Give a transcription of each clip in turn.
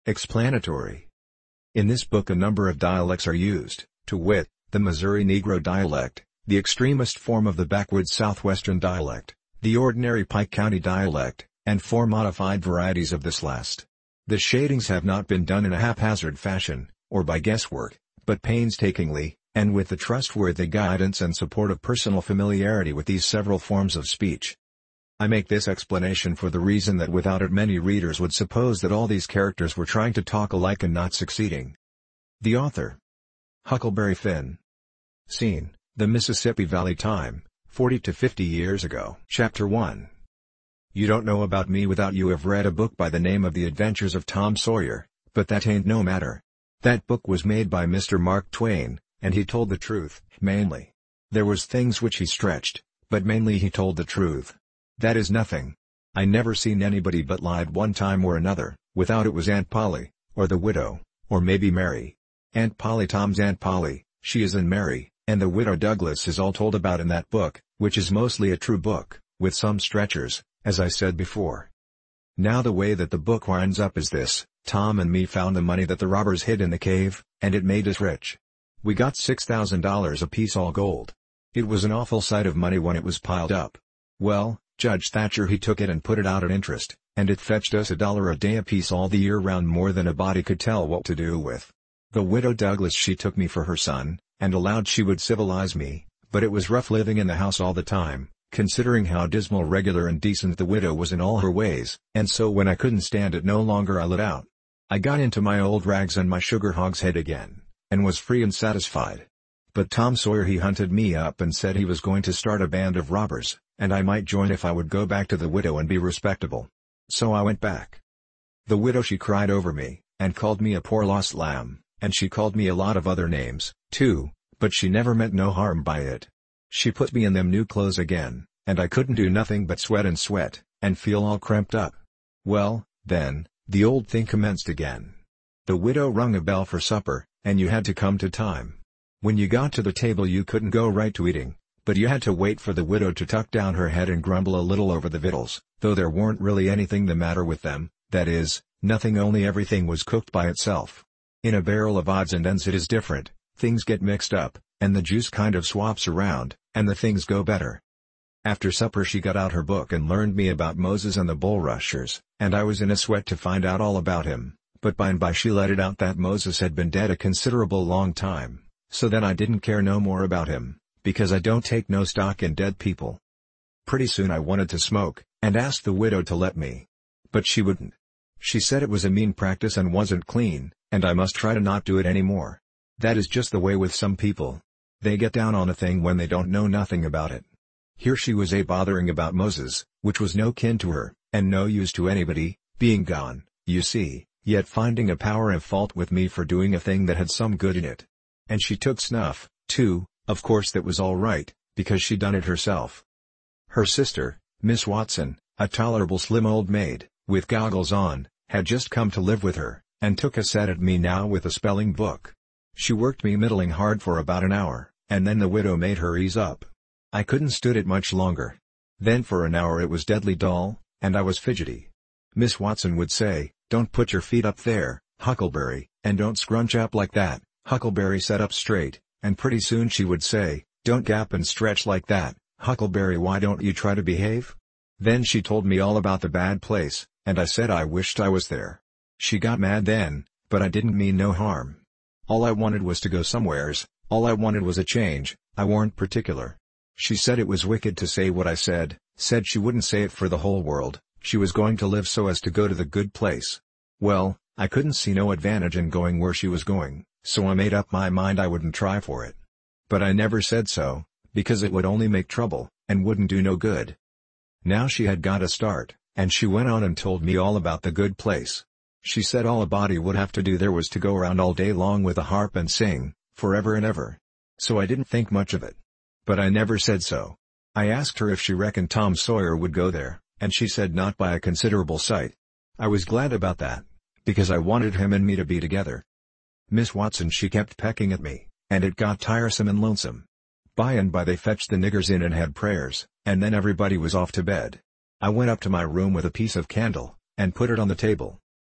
Explanatory. In this book a number of dialects are used, to wit, the Missouri Negro dialect, the extremist form of the backwoods southwestern dialect, the ordinary Pike County dialect, and 4 modified varieties of this last. The shadings have not been done in a haphazard fashion, or by guesswork, but painstakingly, and with the trustworthy guidance and support of personal familiarity with these several forms of speech. I make this explanation for the reason that without it many readers would suppose that all these characters were trying to talk alike and not succeeding. The author. Huckleberry Finn. Scene, the Mississippi Valley Time, 40 to 50 years ago. Chapter 1. You don't know about me without you have read a book by the name of The Adventures of Tom Sawyer, but that ain't no matter. That book was made by Mr. Mark Twain, and he told the truth, mainly. There was things which he stretched, but mainly he told the truth. That is nothing. I never seen anybody but lied one time or another, without it was Aunt Polly, or the widow, or maybe Mary. Aunt Polly, Tom's Aunt Polly, she is in Mary, and the widow Douglas is all told about in that book, which is mostly a true book, with some stretchers, as I said before. Now the way that the book winds up is this: Tom and me found the money that the robbers hid in the cave, and it made us rich. We got $6,000 apiece, all gold. It was an awful sight of money when it was piled up. Well, Judge Thatcher he took it and put it out at interest, and it fetched us $1 a day apiece all the year round, more than a body could tell what to do with. The widow Douglas she took me for her son, and allowed she would civilize me, but it was rough living in the house all the time, considering how dismal, regular and decent the widow was in all her ways, and so when I couldn't stand it no longer I lit out. I got into my old rags and my sugar hogshead again, and was free and satisfied. But Tom Sawyer he hunted me up and said he was going to start a band of robbers, and I might join if I would go back to the widow and be respectable. So I went back. The widow she cried over me, and called me a poor lost lamb, and she called me a lot of other names, too, but she never meant no harm by it. She put me in them new clothes again, and I couldn't do nothing but sweat, and feel all cramped up. Well, then, the old thing commenced again. The widow rung a bell for supper, and you had to come to time. When you got to the table you couldn't go right to eating, but you had to wait for the widow to tuck down her head and grumble a little over the victuals, though there weren't really anything the matter with them, that is, nothing, only everything was cooked by itself. In a barrel of odds and ends it is different, things get mixed up, and the juice kind of swaps around, and the things go better. After supper she got out her book and learned me about Moses and the bulrushers, and I was in a sweat to find out all about him, but by and by she let it out that Moses had been dead a considerable long time, so then I didn't care no more about him, because I don't take no stock in dead people. Pretty soon I wanted to smoke, and asked the widow to let me. But she wouldn't. She said it was a mean practice and wasn't clean, and I must try to not do it any more. That is just the way with some people. They get down on a thing when they don't know nothing about it. Here she was bothering about Moses, which was no kin to her, and no use to anybody, being gone, you see, yet finding a power of fault with me for doing a thing that had some good in it. And she took snuff, too. Of course that was all right, because she done it herself. Her sister, Miss Watson, a tolerable slim old maid, with goggles on, had just come to live with her, and took a set at me now with a spelling book. She worked me middling hard for about an hour, and then the widow made her ease up. I couldn't stood it much longer. Then for an hour it was deadly dull, and I was fidgety. Miss Watson would say, "Don't put your feet up there, Huckleberry, and don't scrunch up like that, Huckleberry, set up straight," and pretty soon she would say, "Don't gap and stretch like that, Huckleberry, why don't you try to behave?" Then she told me all about the bad place, and I said I wished I was there. She got mad then, but I didn't mean no harm. All I wanted was to go somewheres, all I wanted was a change, I warn't particular. She said it was wicked to say what I said she wouldn't say it for the whole world, she was going to live so as to go to the good place. Well, I couldn't see no advantage in going where she was going, so I made up my mind I wouldn't try for it. But I never said so, because it would only make trouble, and wouldn't do no good. Now she had got a start, and she went on and told me all about the good place. She said all a body would have to do there was to go around all day long with a harp and sing, forever and ever. So I didn't think much of it. But I never said so. I asked her if she reckoned Tom Sawyer would go there, and she said not by a considerable sight. I was glad about that, because I wanted him and me to be together. Miss Watson she kept pecking at me, and it got tiresome and lonesome. By and by they fetched the niggers in and had prayers, and then everybody was off to bed. I went up to my room with a piece of candle, and put it on the table.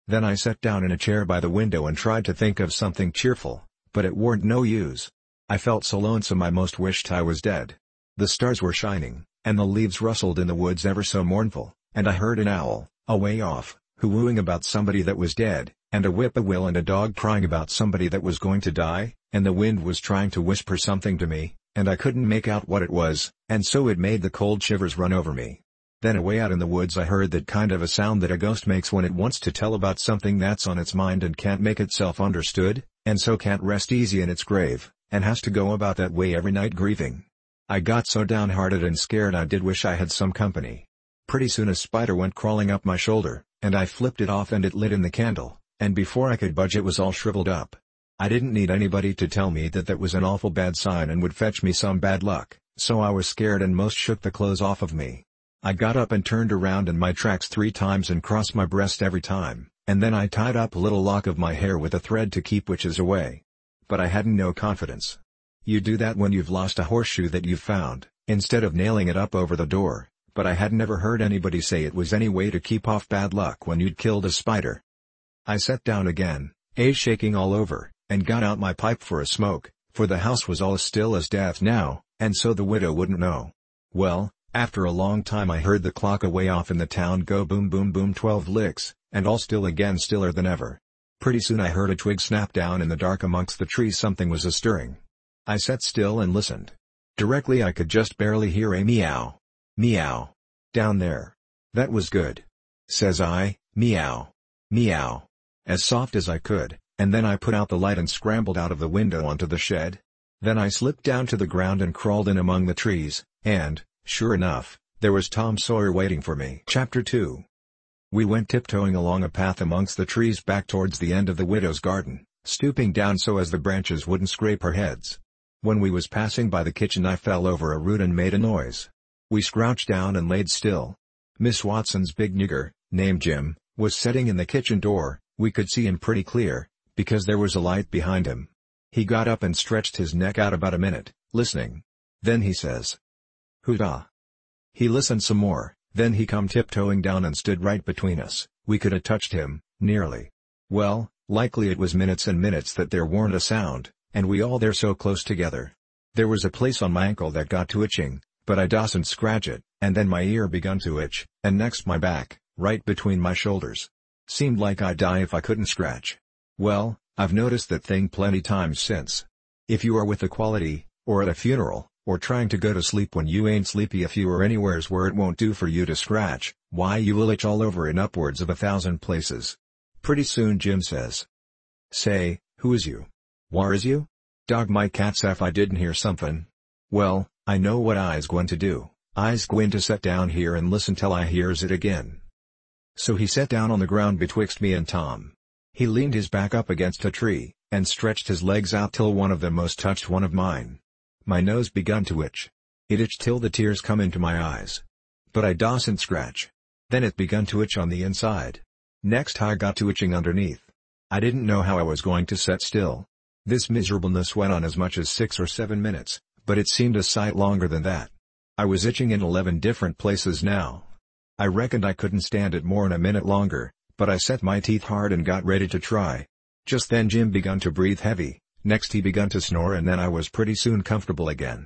Then I sat down in a chair by the window and tried to think of something cheerful, but it warn't no use. I felt so lonesome I most wished I was dead. The stars were shining, and the leaves rustled in the woods ever so mournful, and I heard an owl, a way off, hoo-wooing about somebody that was dead, and a whip-poor-will and a dog crying about somebody that was going to die, and the wind was trying to whisper something to me, and I couldn't make out what it was, and so it made the cold shivers run over me. Then away out in the woods I heard that kind of a sound that a ghost makes when it wants to tell about something that's on its mind and can't make itself understood, and so can't rest easy in its grave, and has to go about that way every night grieving. I got so downhearted and scared I did wish I had some company. Pretty soon a spider went crawling up my shoulder, and I flipped it off and it lit in the candle, and before I could budge it was all shriveled up. I didn't need anybody to tell me that that was an awful bad sign and would fetch me some bad luck, so I was scared and most shook the clothes off of me. I got up and turned around in my tracks 3 times and crossed my breast every time, and then I tied up a little lock of my hair with a thread to keep witches away. But I hadn't no confidence. You do that when you've lost a horseshoe that you've found, instead of nailing it up over the door, but I had never heard anybody say it was any way to keep off bad luck when you'd killed a spider. I sat down again, shaking all over, and got out my pipe for a smoke, for the house was all as still as death now, and so the widow wouldn't know. Well, after a long time I heard the clock away off in the town go boom boom boom 12 licks, and all still again, stiller than ever. Pretty soon I heard a twig snap down in the dark amongst the trees. Something was a-stirring. I sat still and listened. Directly I could just barely hear a meow. Meow. Down there. That was good. Says I, meow. Meow. As soft as I could, and then I put out the light and scrambled out of the window onto the shed. Then I slipped down to the ground and crawled in among the trees, and, sure enough, there was Tom Sawyer waiting for me. Chapter 2. We went tiptoeing along a path amongst the trees back towards the end of the widow's garden, stooping down so as the branches wouldn't scrape our heads. When we was passing by the kitchen I fell over a root and made a noise. We crouched down and laid still. Miss Watson's big nigger, named Jim, was sitting in the kitchen door. We could see him pretty clear, because there was a light behind him. He got up and stretched his neck out about a minute, listening. Then he says, "Hoo-dah." He listened some more, then he come tiptoeing down and stood right between us. We could have touched him, nearly. Well, likely it was minutes and minutes that there warn't a sound, and we all there so close together. There was a place on my ankle that got to itching, but I dasn't scratch it, and then my ear begun to itch, and next my back, right between my shoulders. Seemed like I'd die if I couldn't scratch. Well, I've noticed that thing plenty times since. If you are with the quality, or at a funeral, or trying to go to sleep when you ain't sleepy, if you are anywheres where it won't do for you to scratch, why you will itch all over in upwards of 1,000 places. Pretty soon Jim says, "Say, who is you? Whar is you? Dog my cats if I didn't hear somethin'." Well, I know what I's gwine to do. I's gwine to set down here and listen till I hears it again. So he sat down on the ground betwixt me and Tom. He leaned his back up against a tree, and stretched his legs out till one of them most touched one of mine. My nose begun to itch. It itched till the tears come into my eyes. But I dasn't scratch. Then it begun to itch on the inside. Next I got to itching underneath. I didn't know how I was going to set still. This miserableness went on as much as 6 or 7 minutes, but it seemed a sight longer than that. I was itching in 11 different places now. I reckoned I couldn't stand it more'n a minute longer, but I set my teeth hard and got ready to try. Just then Jim begun to breathe heavy, next he begun to snore, and then I was pretty soon comfortable again.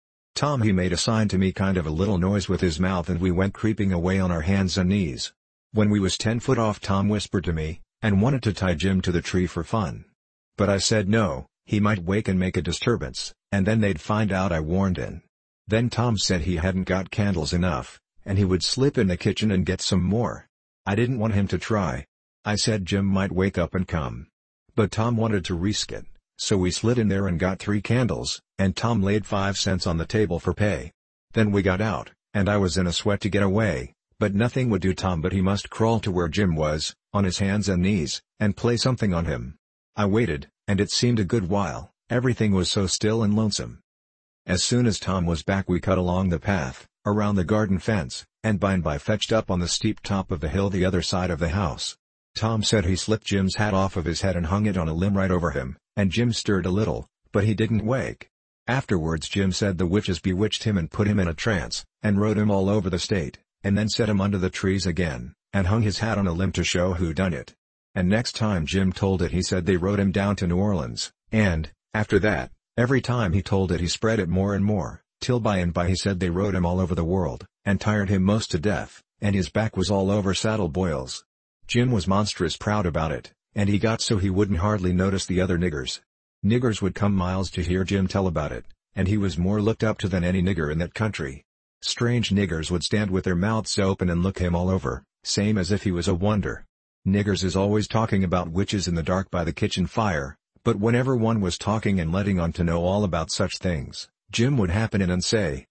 Tom he made a sign to me, kind of a little noise with his mouth, and we went creeping away on our hands and knees. When we was 10 foot off Tom whispered to me, and wanted to tie Jim to the tree for fun. But I said no, he might wake and make a disturbance, and then they'd find out I warned in. Then Tom said he hadn't got candles enough, and he would slip in the kitchen and get some more. I didn't want him to try. I said Jim might wake up and come. But Tom wanted to risk it, so we slid in there and got 3 candles, and Tom laid 5 cents on the table for pay. Then we got out, and I was in a sweat to get away, but nothing would do Tom but he must crawl to where Jim was, on his hands and knees, and play something on him. I waited, and it seemed a good while, everything was so still and lonesome. As soon as Tom was back we cut along the path, around the garden fence, and by and by fetched up on the steep top of the hill the other side of the house. Tom said he slipped Jim's hat off of his head and hung it on a limb right over him, and Jim stirred a little, but he didn't wake. Afterwards Jim said the witches bewitched him and put him in a trance, and rode him all over the state, and then set him under the trees again, and hung his hat on a limb to show who done it. And next time Jim told it he said they rode him down to New Orleans, and, after that, every time he told it he spread it more and more, till by and by he said they rode him all over the world, and tired him most to death, and his back was all over saddle boils. Jim was monstrous proud about it, and he got so he wouldn't hardly notice the other niggers. Niggers would come miles to hear Jim tell about it, and he was more looked up to than any nigger in that country. Strange niggers would stand with their mouths open and look him all over, same as if he was a wonder. Niggers is always talking about witches in the dark by the kitchen fire, but whenever one was talking and letting on to know all about such things, Jim would happen in and say,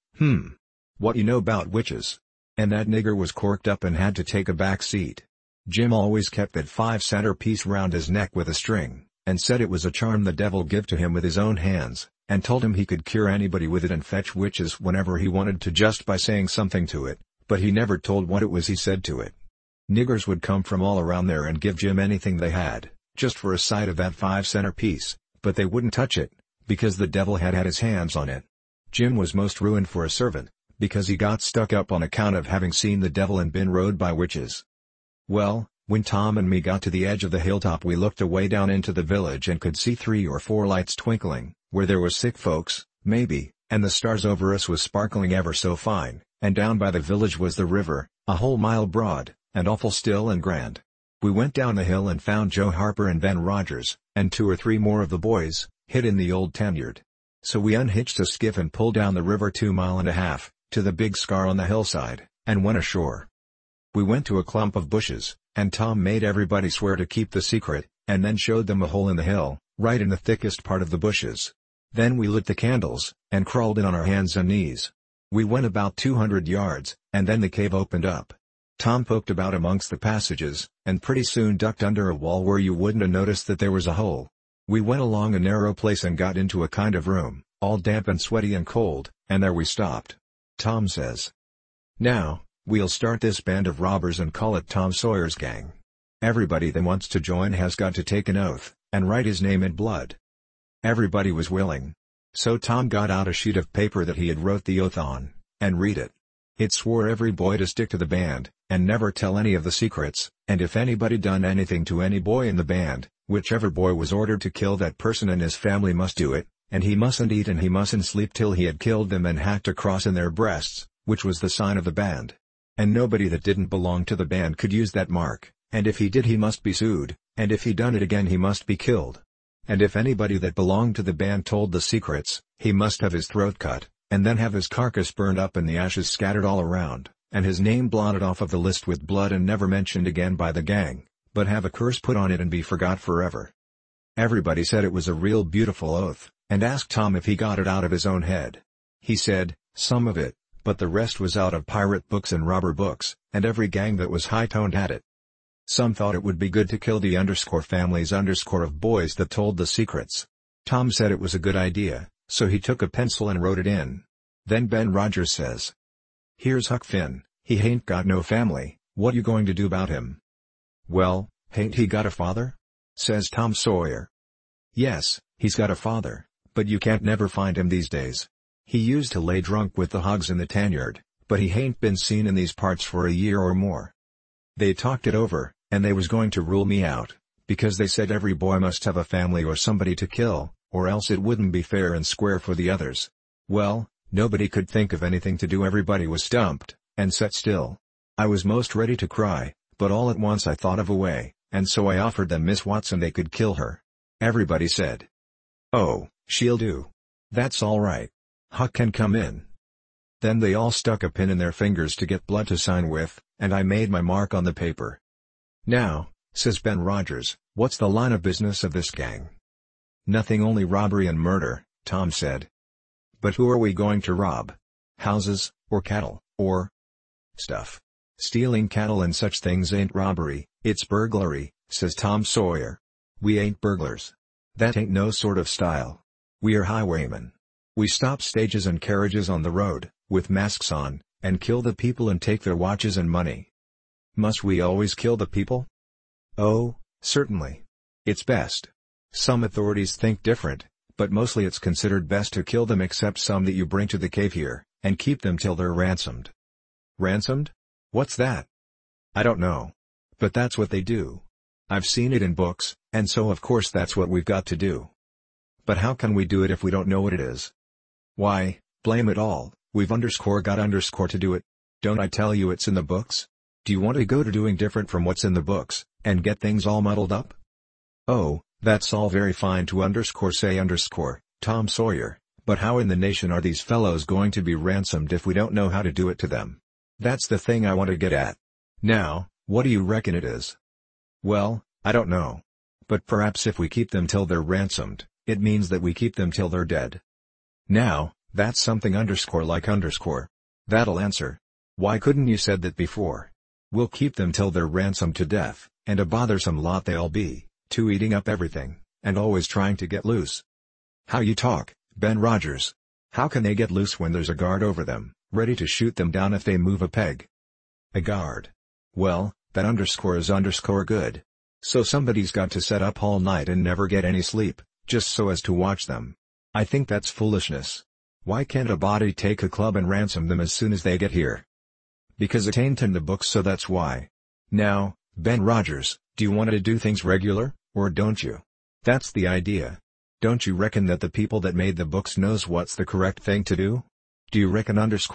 "What you know about witches?" And that nigger was corked up and had to take a back seat. Jim always kept that 5-center piece round his neck with a string, and said it was a charm the devil give to him with his own hands, and told him he could cure anybody with it and fetch witches whenever he wanted to just by saying something to it, but he never told what it was he said to it. Niggers would come from all around there and give Jim anything they had, just for a sight of that 5-center piece, but they wouldn't touch it, because the devil had his hands on it. Jim was most ruined for a servant, because he got stuck up on account of having seen the devil and been rode by witches. Well, when Tom and me got to the edge of the hilltop we looked away down into the village and could see 3 or 4 lights twinkling, where there was sick folks, maybe, and the stars over us was sparkling ever so fine, and down by the village was the river, a whole mile broad, and awful still and grand. We went down the hill and found Joe Harper and Ben Rogers, and 2 or 3 more of the boys, hid in the old tanyard. So we unhitched a skiff and pulled down the river 2.5 miles, to the big scar on the hillside, and went ashore. We went to a clump of bushes, and Tom made everybody swear to keep the secret, and then showed them a hole in the hill, right in the thickest part of the bushes. Then we lit the candles, and crawled in on our hands and knees. We went about 200 yards, and then the cave opened up. Tom poked about amongst the passages, and pretty soon ducked under a wall where you wouldn't have noticed that there was a hole. We went along a narrow place and got into a kind of room, all damp and sweaty and cold, and there we stopped. Tom says, "Now, we'll start this band of robbers and call it Tom Sawyer's Gang. Everybody that wants to join has got to take an oath, and write his name in blood." Everybody was willing. So Tom got out a sheet of paper that he had wrote the oath on, and read it. It swore every boy to stick to the band, and never tell any of the secrets, and if anybody done anything to any boy in the band, whichever boy was ordered to kill that person and his family must do it, and he mustn't eat and he mustn't sleep till he had killed them and hacked a cross in their breasts, which was the sign of the band. And nobody that didn't belong to the band could use that mark, and if he did he must be sued, and if he done it again he must be killed. And if anybody that belonged to the band told the secrets, he must have his throat cut, and then have his carcass burned up and the ashes scattered all around, and his name blotted off of the list with blood and never mentioned again by the gang, but have a curse put on it and be forgot forever. Everybody said it was a real beautiful oath, and asked Tom if he got it out of his own head. He said, some of it, but the rest was out of pirate books and robber books, and every gang that was high-toned had it. Some thought it would be good to kill the families of boys that told the secrets. Tom said it was a good idea, so he took a pencil and wrote it in. Then Ben Rogers says, "Here's Huck Finn, he hain't got no family, what you going to do about him?" "Well, hain't he got a father?" says Tom Sawyer. "Yes, he's got a father, but you can't never find him these days. He used to lay drunk with the hogs in the tanyard, but he hain't been seen in these parts for a year or more." They talked it over, and they was going to rule me out, because they said every boy must have a family or somebody to kill, or else it wouldn't be fair and square for the others. Well, nobody could think of anything to do. Everybody was stumped, and sat still. I was most ready to cry, but all at once I thought of a way, and so I offered them Miss Watson they could kill her. Everybody said, "Oh, she'll do. That's all right. Huck can come in." Then they all stuck a pin in their fingers to get blood to sign with, and I made my mark on the paper. "Now," says Ben Rogers, "what's the line of business of this gang?" "Nothing, only robbery and murder," Tom said. "But who are we going to rob? Houses, or cattle, or stuff?" "Stealing cattle and such things ain't robbery, it's burglary," says Tom Sawyer. "We ain't burglars. That ain't no sort of style. We are highwaymen. We stop stages and carriages on the road, with masks on, and kill the people and take their watches and money." "Must we always kill the people?" "Oh, certainly. It's best. Some authorities think different, but mostly it's considered best to kill them except some that you bring to the cave here, and keep them till they're ransomed." "Ransomed? What's that?" "I don't know. But that's what they do. I've seen it in books, and so of course that's what we've got to do. But how can we do it if we don't know what it is? Why, blame it all, we've got to do it. Don't I tell you it's in the books? Do you want to go to doing different from what's in the books, and get things all muddled up? Oh, that's all very fine to say Tom Sawyer, but how in the nation are these fellows going to be ransomed if we don't know how to do it to them? That's the thing I want to get at. Now, what do you reckon it is? Well, I don't know. But perhaps if we keep them till they're ransomed, it means that we keep them till they're dead. Now, that's something That'll answer. Why couldn't you said that before? We'll keep them till they're ransomed to death, and a bothersome lot they'll be, too, eating up everything, and always trying to get loose. How you talk, Ben Rogers. How can they get loose when there's a guard over them, ready to shoot them down if they move a peg? A guard. Well, that is good. So somebody's got to set up all night and never get any sleep, just so as to watch them. I think that's foolishness. Why can't a body take a club and ransom them as soon as they get here? Because it ain't in the books, so that's why. Now, Ben Rogers, do you want to do things regular, or don't you? That's the idea. Don't you reckon that the people that made the books knows what's the correct thing to do? Do you reckon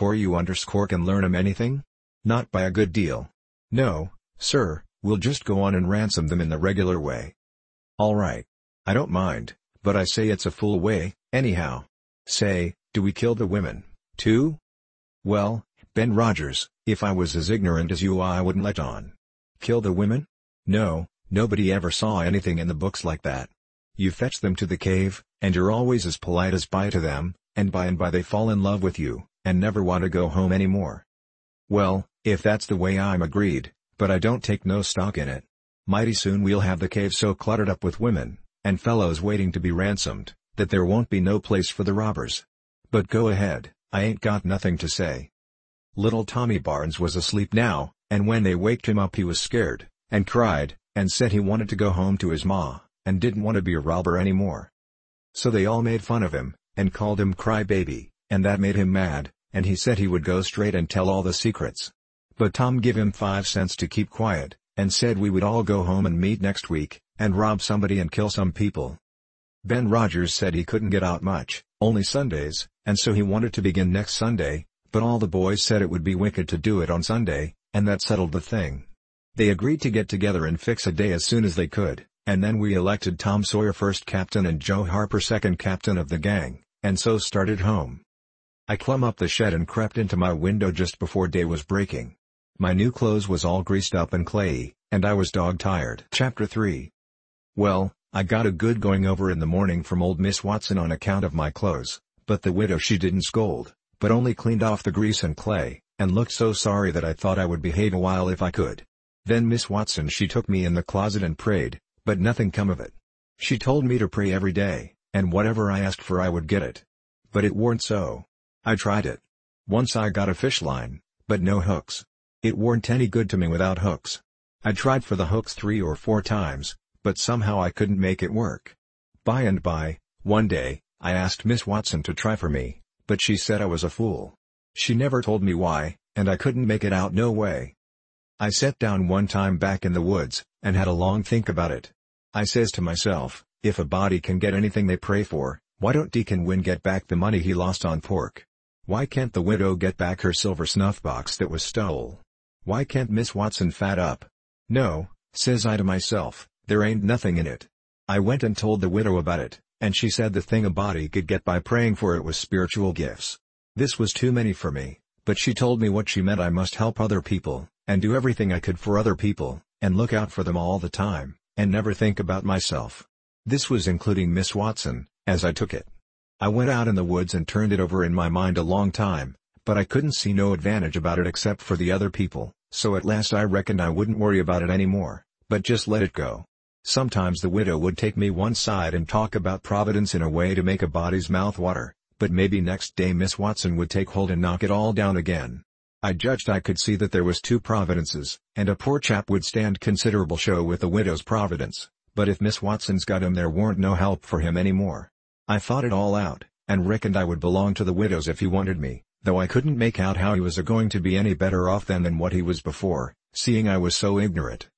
you can learn 'em anything? Not by a good deal. No, sir, we'll just go on and ransom them in the regular way. All right. I don't mind, but I say it's a fool way, anyhow. Say, do we kill the women, too? Well, Ben Rogers, if I was as ignorant as you I wouldn't let on. Kill the women? No, nobody ever saw anything in the books like that. You fetch them to the cave, and you're always as polite as pie to them, and by they fall in love with you, and never want to go home anymore. Well, if that's the way I'm agreed, but I don't take no stock in it. Mighty soon we'll have the cave so cluttered up with women, and fellows waiting to be ransomed, that there won't be no place for the robbers. But go ahead, I ain't got nothing to say. Little Tommy Barnes was asleep now, and when they waked him up he was scared, and cried, and said he wanted to go home to his ma, and didn't want to be a robber anymore. So they all made fun of him, and called him Cry Baby, and that made him mad, and he said he would go straight and tell all the secrets. But Tom give him 5 cents to keep quiet, and said we would all go home and meet next week, and rob somebody and kill some people. Ben Rogers said he couldn't get out much, only Sundays, and so he wanted to begin next Sunday, but all the boys said it would be wicked to do it on Sunday, and that settled the thing. They agreed to get together and fix a day as soon as they could, and then we elected Tom Sawyer first captain and Joe Harper second captain of the gang, and so started home. I clumb up the shed and crept into my window just before day was breaking. My new clothes was all greased up and clayey, and I was dog-tired. Chapter 3. Well, I got a good going over in the morning from old Miss Watson on account of my clothes, but the widow she didn't scold, but only cleaned off the grease and clay, and looked so sorry that I thought I would behave a while if I could. Then Miss Watson she took me in the closet and prayed, but nothing come of it. She told me to pray every day, and whatever I asked for I would get it. But it warn't so. I tried it. Once I got a fish line, but no hooks. It warn't any good to me without hooks. I tried for the hooks 3 or 4 times, but somehow I couldn't make it work. By and by, one day, I asked Miss Watson to try for me, but she said I was a fool. She never told me why, and I couldn't make it out no way. I sat down one time back in the woods, and had a long think about it. I says to myself, if a body can get anything they pray for, why don't Deacon Wynn get back the money he lost on pork? Why can't the widow get back her silver snuff box that was stole? Why can't Miss Watson fat up? No, says I to myself, there ain't nothing in it. I went and told the widow about it, and she said the thing a body could get by praying for it was spiritual gifts. This was too many for me, but she told me what she meant. I must help other people, and do everything I could for other people, and look out for them all the time, and never think about myself. This was including Miss Watson, as I took it. I went out in the woods and turned it over in my mind a long time, but I couldn't see no advantage about it except for the other people, so at last I reckoned I wouldn't worry about it anymore, but just let it go. Sometimes the widow would take me one side and talk about Providence in a way to make a body's mouth water, but maybe next day Miss Watson would take hold and knock it all down again. I judged I could see that there was 2 providences, and a poor chap would stand considerable show with the widow's providence, but if Miss Watson's got him there warn't no help for him anymore. I thought it all out, and reckoned I would belong to the widow's if he wanted me, though I couldn't make out how he was a-going to be any better off than what he was before, seeing I was so ignorant,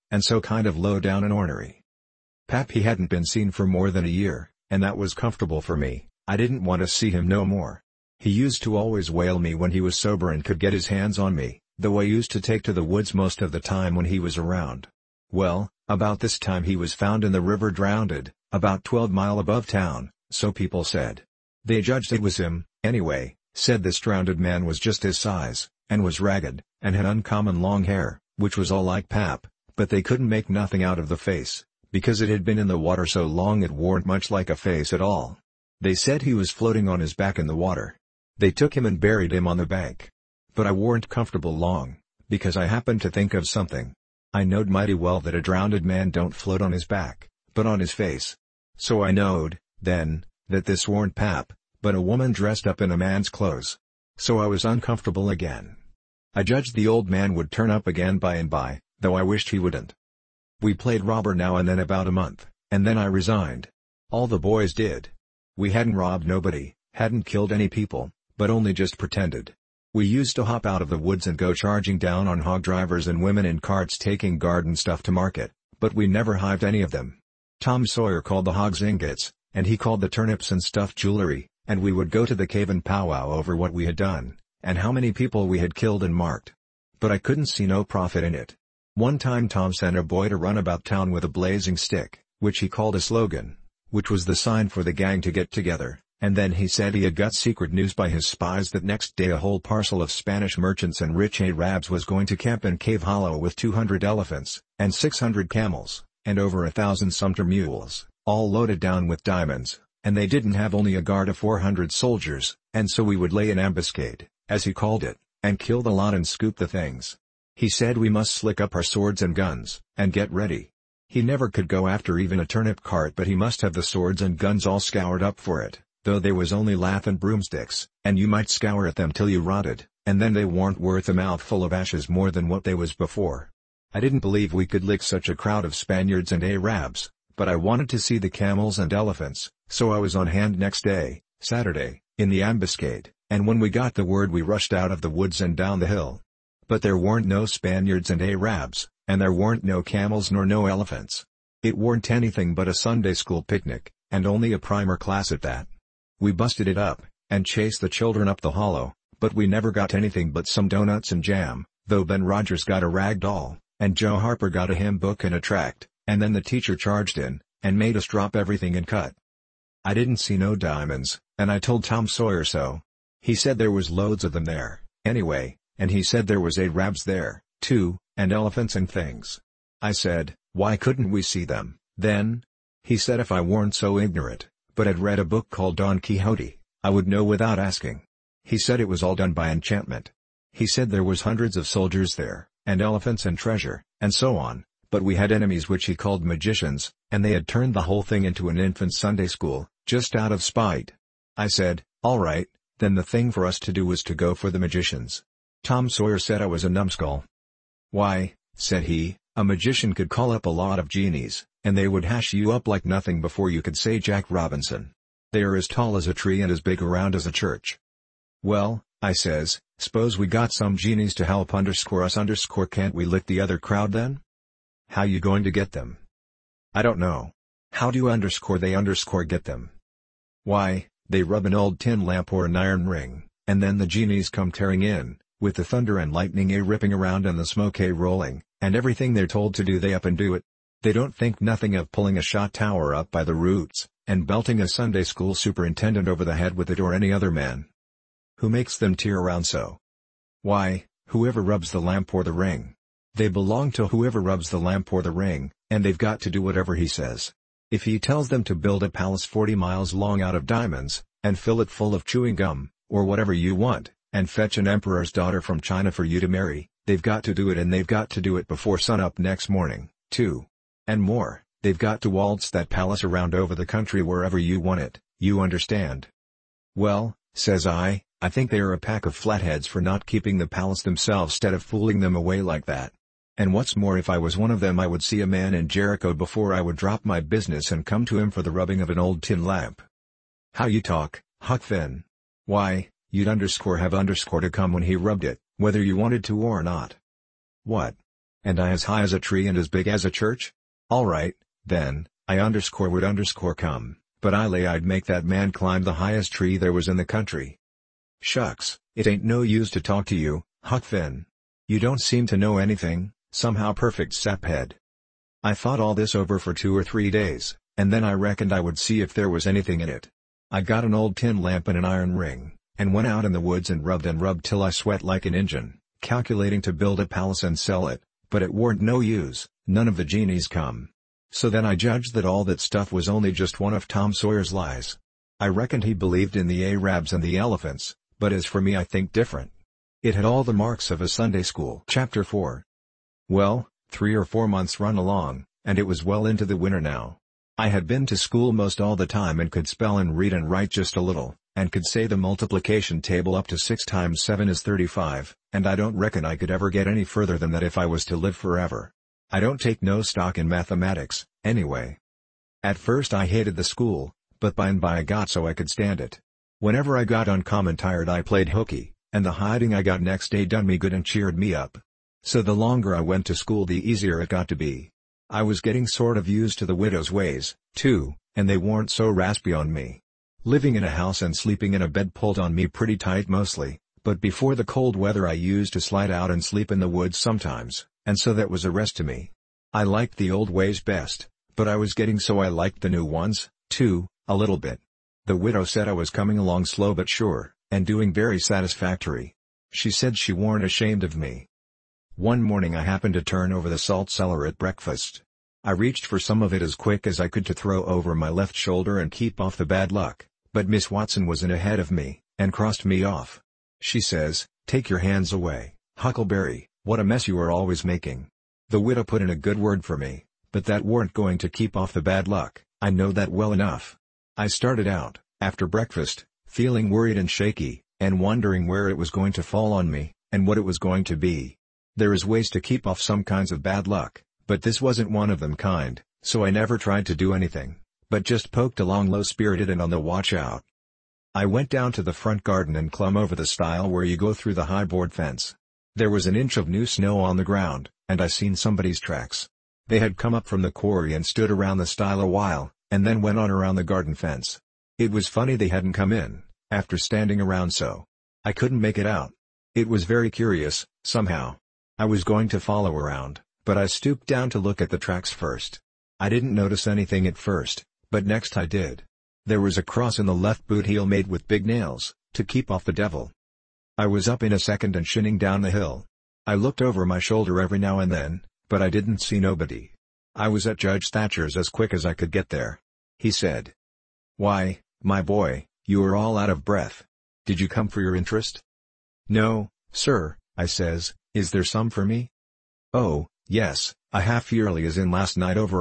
and so kind of low down and ornery. Pap he hadn't been seen for more than a year, and that was comfortable for me. I didn't want to see him no more. He used to always whale me when he was sober and could get his hands on me, though I used to take to the woods most of the time when he was around. Well, about this time he was found in the river drowned, about 12 miles above town, so people said. They judged it was him, anyway, said this drowned man was just his size, and was ragged, and had uncommon long hair, which was all like Pap, but they couldn't make nothing out of the face, because it had been in the water so long it warn't much like a face at all. They said he was floating on his back in the water. They took him and buried him on the bank. But I warn't comfortable long, because I happened to think of something. I knowed mighty well that a drowned man don't float on his back, but on his face. So I knowed, then, that this warn't Pap, but a woman dressed up in a man's clothes. So I was uncomfortable again. I judged the old man would turn up again by and by, though I wished he wouldn't. We played robber now and then about a month, and then I resigned. All the boys did. We hadn't robbed nobody, hadn't killed any people, but only just pretended. We used to hop out of the woods and go charging down on hog drivers and women in carts taking garden stuff to market, but we never hived any of them. Tom Sawyer called the hogs ingots, and he called the turnips and stuffed jewelry, and we would go to the cave and powwow over what we had done, and how many people we had killed and marked. But I couldn't see no profit in it. One time Tom sent a boy to run about town with a blazing stick, which he called a slogan, which was the sign for the gang to get together, and then he said he had got secret news by his spies that next day a whole parcel of Spanish merchants and rich Arabs was going to camp in Cave Hollow with 200 elephants, and 600 camels, and over 1,000 Sumter mules, all loaded down with diamonds, and they didn't have only a guard of 400 soldiers, and so we would lay an ambuscade, as he called it, and kill the lot and scoop the things. He said we must slick up our swords and guns, and get ready. He never could go after even a turnip cart, but he must have the swords and guns all scoured up for it, though they was only lath and broomsticks, and you might scour at them till you rotted, and then they warn't worth a mouthful of ashes more than what they was before. I didn't believe we could lick such a crowd of Spaniards and Arabs, but I wanted to see the camels and elephants, so I was on hand next day, Saturday, in the ambuscade, and when we got the word we rushed out of the woods and down the hill. But there weren't no Spaniards and Arabs, and there weren't no camels nor no elephants. It weren't anything but a Sunday school picnic, and only a primer class at that. We busted it up, and chased the children up the hollow, but we never got anything but some donuts and jam, though Ben Rogers got a rag doll, and Joe Harper got a hymn book and a tract, and then the teacher charged in, and made us drop everything and cut. I didn't see no diamonds, and I told Tom Sawyer so. He said there was loads of them there, anyway, and he said there was Arabs there, too, and elephants and things. I said, why couldn't we see them, then? He said if I weren't so ignorant, but had read a book called Don Quixote, I would know without asking. He said it was all done by enchantment. He said there was hundreds of soldiers there, and elephants and treasure, and so on, but we had enemies which he called magicians, and they had turned the whole thing into an infant Sunday school, just out of spite. I said, all right, then the thing for us to do was to go for the magicians. Tom Sawyer said I was a numbskull. Why, said he, a magician could call up a lot of genies, and they would hash you up like nothing before you could say Jack Robinson. They are as tall as a tree and as big around as a church. Well, I says, suppose we got some genies to help us can't we lick the other crowd then? How you going to get them? I don't know. How do you get them? Why, they rub an old tin lamp or an iron ring, and then the genies come tearing in, with the thunder and lightning ripping around and the smoke rolling, and everything they're told to do they up and do it. They don't think nothing of pulling a shot tower up by the roots, and belting a Sunday school superintendent over the head with it or any other man. Who makes them tear around so? Why, whoever rubs the lamp or the ring. They belong to whoever rubs the lamp or the ring, and they've got to do whatever he says. If he tells them to build a palace 40 miles long out of diamonds, and fill it full of chewing gum, or whatever you want, and fetch an emperor's daughter from China for you to marry, they've got to do it, and they've got to do it before sunup next morning, too. And more, they've got to waltz that palace around over the country wherever you want it, you understand. Well, says I think they are a pack of flatheads for not keeping the palace themselves stead of fooling them away like that. And what's more, if I was one of them I would see a man in Jericho before I would drop my business and come to him for the rubbing of an old tin lamp. How you talk, Huck Finn. Why, you'd have to come when he rubbed it, whether you wanted to or not. What? And I as high as a tree and as big as a church? Alright, then, I would come, but I lay I'd make that man climb the highest tree there was in the country. Shucks, it ain't no use to talk to you, Huck Finn. You don't seem to know anything, somehow perfect saphead. I thought all this over for 2 or 3 days, and then I reckoned I would see if there was anything in it. I got an old tin lamp and an iron ring, and went out in the woods and rubbed till I sweat like an Injun, calculating to build a palace and sell it, but it warn't no use, none of the genies come. So then I judged that all that stuff was only just one of Tom Sawyer's lies. I reckoned he believed in the Arabs and the elephants, but as for me I think different. It had all the marks of a Sunday school. Chapter 4. Well, 3 or 4 months run along, and it was well into the winter now. I had been to school most all the time and could spell and read and write just a little, and could say the multiplication table up to 6 times 7 is 35, and I don't reckon I could ever get any further than that if I was to live forever. I don't take no stock in mathematics, anyway. At first I hated the school, but by and by I got so I could stand it. Whenever I got uncommon tired I played hooky, and the hiding I got next day done me good and cheered me up. So the longer I went to school the easier it got to be. I was getting sort of used to the widow's ways, too, and they weren't so raspy on me. Living in a house and sleeping in a bed pulled on me pretty tight mostly, but before the cold weather I used to slide out and sleep in the woods sometimes, and so that was a rest to me. I liked the old ways best, but I was getting so I liked the new ones, too, a little bit. The widow said I was coming along slow but sure, and doing very satisfactory. She said she warn't ashamed of me. One morning I happened to turn over the salt cellar at breakfast. I reached for some of it as quick as I could to throw over my left shoulder and keep off the bad luck, but Miss Watson was in ahead of me, and crossed me off. She says, "Take your hands away, Huckleberry, what a mess you are always making." The widow put in a good word for me, but that weren't going to keep off the bad luck, I know that well enough. I started out, after breakfast, feeling worried and shaky, and wondering where it was going to fall on me, and what it was going to be. There is ways to keep off some kinds of bad luck, but this wasn't one of them kind, so I never tried to do anything, but just poked along low-spirited and on the watch out. I went down to the front garden and clumb over the stile where you go through the high board fence. There was an inch of new snow on the ground, and I seen somebody's tracks. They had come up from the quarry and stood around the stile a while, and then went on around the garden fence. It was funny they hadn't come in, after standing around so. I couldn't make it out. It was very curious, somehow. I was going to follow around, but I stooped down to look at the tracks first. I didn't notice anything at first, but next I did. There was a cross in the left boot heel made with big nails, to keep off the devil. I was up in a second and shinning down the hill. I looked over my shoulder every now and then, but I didn't see nobody. I was at Judge Thatcher's as quick as I could get there. He said, "Why, my boy, you are all out of breath. Did you come for your interest?" "No, sir," I says, "is there some for me?" "Oh, yes, a half-yearly is in last night over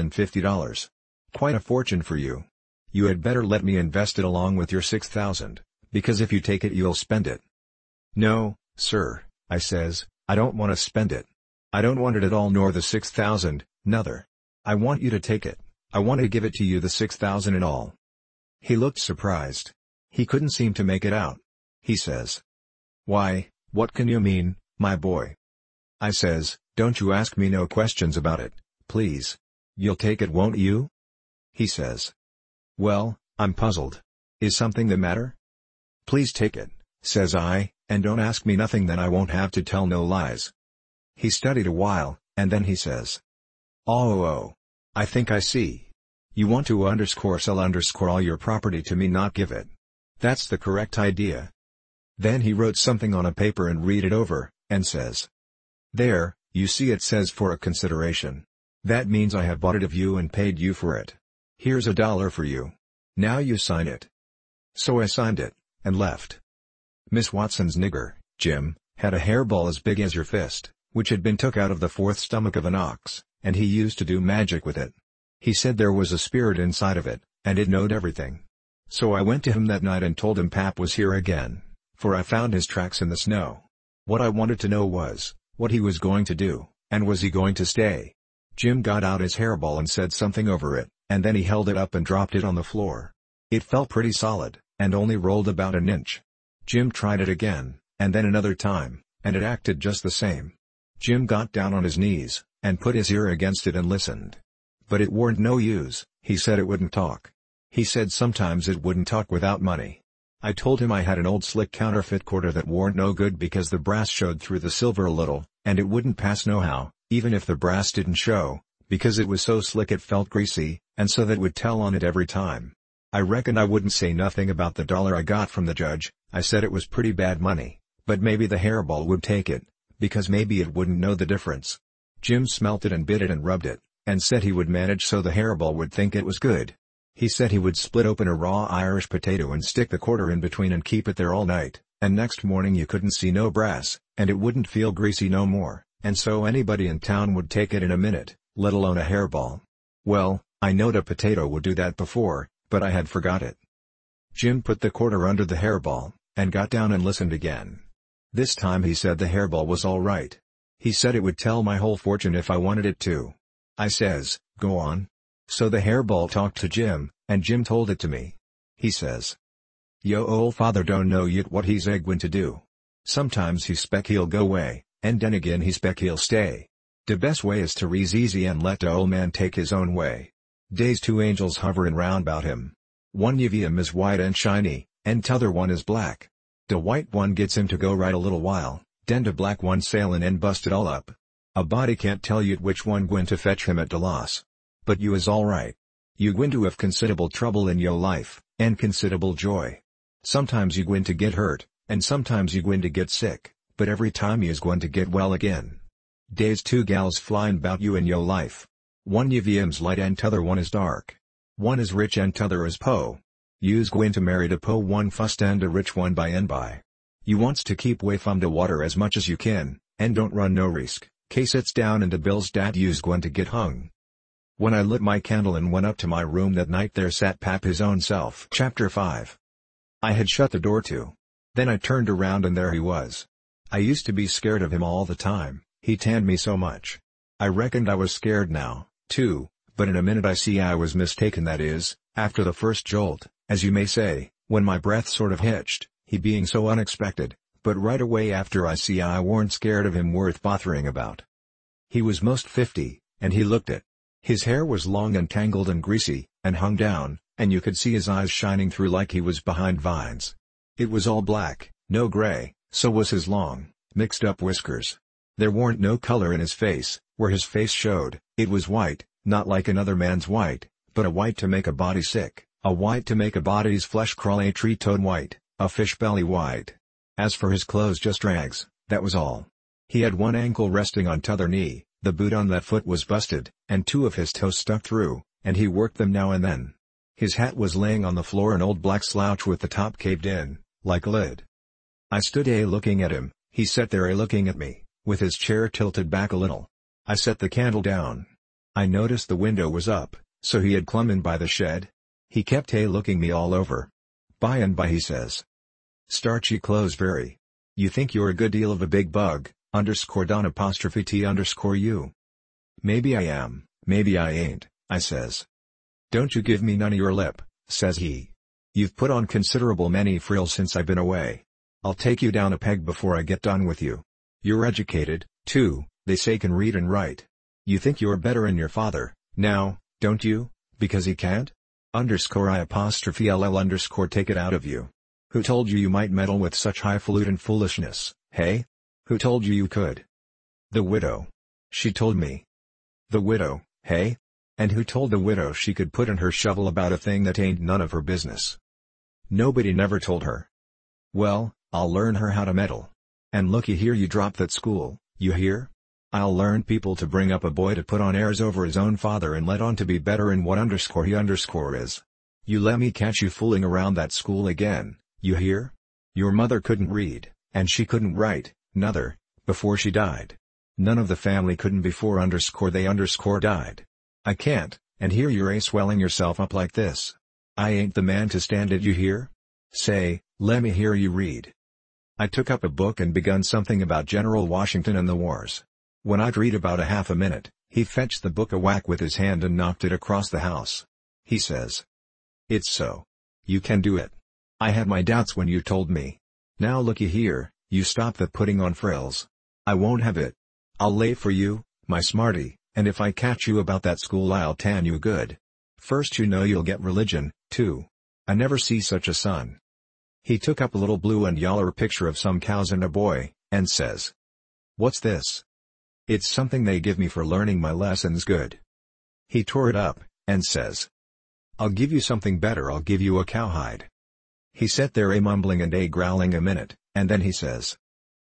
$150. Quite a fortune for you. You had better let me invest it along with your 6,000, because if you take it you'll spend it." "No, sir," I says, "I don't want to spend it. I don't want it at all nor the 6,000, nuther. I want you to take it. I want to give it to you the 6,000 and all." He looked surprised. He couldn't seem to make it out. He says, "Why, what can you mean, my boy?" I says, "Don't you ask me no questions about it, please. You'll take it, won't you?" He says, "Well, I'm puzzled. Is something the matter?" "Please take it," says I, "and don't ask me nothing, then I won't have to tell no lies." He studied a while, and then he says, Oh, I think I see. You want to sell all your property to me, not give it. That's the correct idea." Then he wrote something on a paper and read it over, and says, "There, you see it says for a consideration. That means I have bought it of you and paid you for it. Here's $1 for you. Now you sign it." So I signed it, and left. Miss Watson's nigger, Jim, had a hairball as big as your fist, which had been took out of the fourth stomach of an ox, and he used to do magic with it. He said there was a spirit inside of it, and it knowed everything. So I went to him that night and told him Pap was here again, for I found his tracks in the snow. What I wanted to know was, what he was going to do, and was he going to stay? Jim got out his hairball and said something over it, and then he held it up and dropped it on the floor. It felt pretty solid, and only rolled about an inch. Jim tried it again, and then another time, and it acted just the same. Jim got down on his knees, and put his ear against it and listened. But it warn't no use. He said it wouldn't talk. He said sometimes it wouldn't talk without money. I told him I had an old slick counterfeit quarter that warn't no good because the brass showed through the silver a little, and it wouldn't pass nohow, even if the brass didn't show, because it was so slick it felt greasy, and so that would tell on it every time. I reckoned I wouldn't say nothing about the dollar I got from the judge. I said it was pretty bad money, but maybe the hairball would take it, because maybe it wouldn't know the difference. Jim smelt it and bit it and rubbed it, and said he would manage so the hairball would think it was good. He said he would split open a raw Irish potato and stick the quarter in between and keep it there all night, and next morning you couldn't see no brass, and it wouldn't feel greasy no more, and so anybody in town would take it in a minute, let alone a hairball. Well, I knowed a potato would do that before, but I had forgot it. Jim put the quarter under the hairball, and got down and listened again. This time he said the hairball was all right. He said it would tell my whole fortune if I wanted it to. I says, go on. So the hairball talked to Jim, and Jim told it to me. He says, yo ol' father don't know yet what he's going to do. Sometimes he spec he'll go way, and then again he spec he'll stay. De best way is to rees easy and let de ol' man take his own way. Dey's two angels hoverin' round bout him. One of 'em is white and shiny, and t'other one is black. De white one gets him to go right a little while, den de black one sailin' and bust it all up. A body can't tell you which one gwine to fetch him at de loss. But you is alright. You gwine to have considerable trouble in yo' life, and considerable joy. Sometimes you gwine to get hurt, and sometimes you gwine to get sick, but every time you is gwine to get well again. Dey's two gals flyin' bout you in yo' life. One of 'em's light and t'other one is dark. One is rich and t'other is po'. You's gwine to marry de po' one fust and de rich one by and by. You wants to keep way from de water as much as you can, and don't run no risk, case it's down in de bills dat you's gwine to get hung. When I lit my candle and went up to my room that night there sat Pap his own self. Chapter 5. I had shut the door too. Then I turned around and there he was. I used to be scared of him all the time, he tanned me so much. I reckoned I was scared now, too, but in a minute I see I was mistaken, that is, after the first jolt, as you may say, when my breath sort of hitched, he being so unexpected, but right away after I see I warn't scared of him worth bothering about. He was most 50, and he looked it. His hair was long and tangled and greasy, and hung down, and you could see his eyes shining through like he was behind vines. It was all black, no gray, so was his long, mixed-up whiskers. There warn't no color in his face, where his face showed, it was white, not like another man's white, but a white to make a body sick, a white to make a body's flesh crawl, a tree-toad white, a fish belly white. As for his clothes, just rags, that was all. He had one ankle resting on t'other knee, the boot on that foot was busted, and two of his toes stuck through, and he worked them now and then. His hat was laying on the floor, an old black slouch with the top caved in, like a lid. I stood looking at him, he sat there looking at me, with his chair tilted back a little. I set the candle down. I noticed the window was up, so he had clum in by the shed. He kept looking me all over. By and by he says, starchy clothes very. You think you're a good deal of a big bug, _Don_T_U. Maybe I am, maybe I ain't, I says. Don't you give me none of your lip, says he. You've put on considerable many frills since I've been away. I'll take you down a peg before I get done with you. You're educated, too, they say can read and write. You think you're better'n your father, now, don't you, because he can't? _I_LL_ take it out of you. Who told you might meddle with such highfalutin foolishness, hey? Who told you could? The widow. She told me. The widow, hey? And who told the widow she could put in her shovel about a thing that ain't none of her business? Nobody never told her. Well, I'll learn her how to meddle. And looky here, you drop that school, you hear? I'll learn people to bring up a boy to put on airs over his own father and let on to be better in what _he_ is. You let me catch you fooling around that school again, you hear? Your mother couldn't read, and she couldn't write, nuther, before she died. None of the family couldn't before _they_ died. I can't, and here you're swelling yourself up like this. I ain't the man to stand it, you hear? Say, let me hear you read. I took up a book and begun something about General Washington and the wars. When I'd read about a half a minute, he fetched the book a whack with his hand and knocked it across the house. He says, it's so. You can do it. I had my doubts when you told me. Now looky here, you stop that putting on frills. I won't have it. I'll lay for you, my smarty, and if I catch you about that school I'll tan you good. First you know you'll get religion, too. I never see such a son." He took up a little blue and yaller picture of some cows and a boy, and says, "What's this?" "It's something they give me for learning my lessons good." He tore it up, and says, "I'll give you something better, I'll give you a cowhide." He sat there mumbling and growling a minute, and then he says,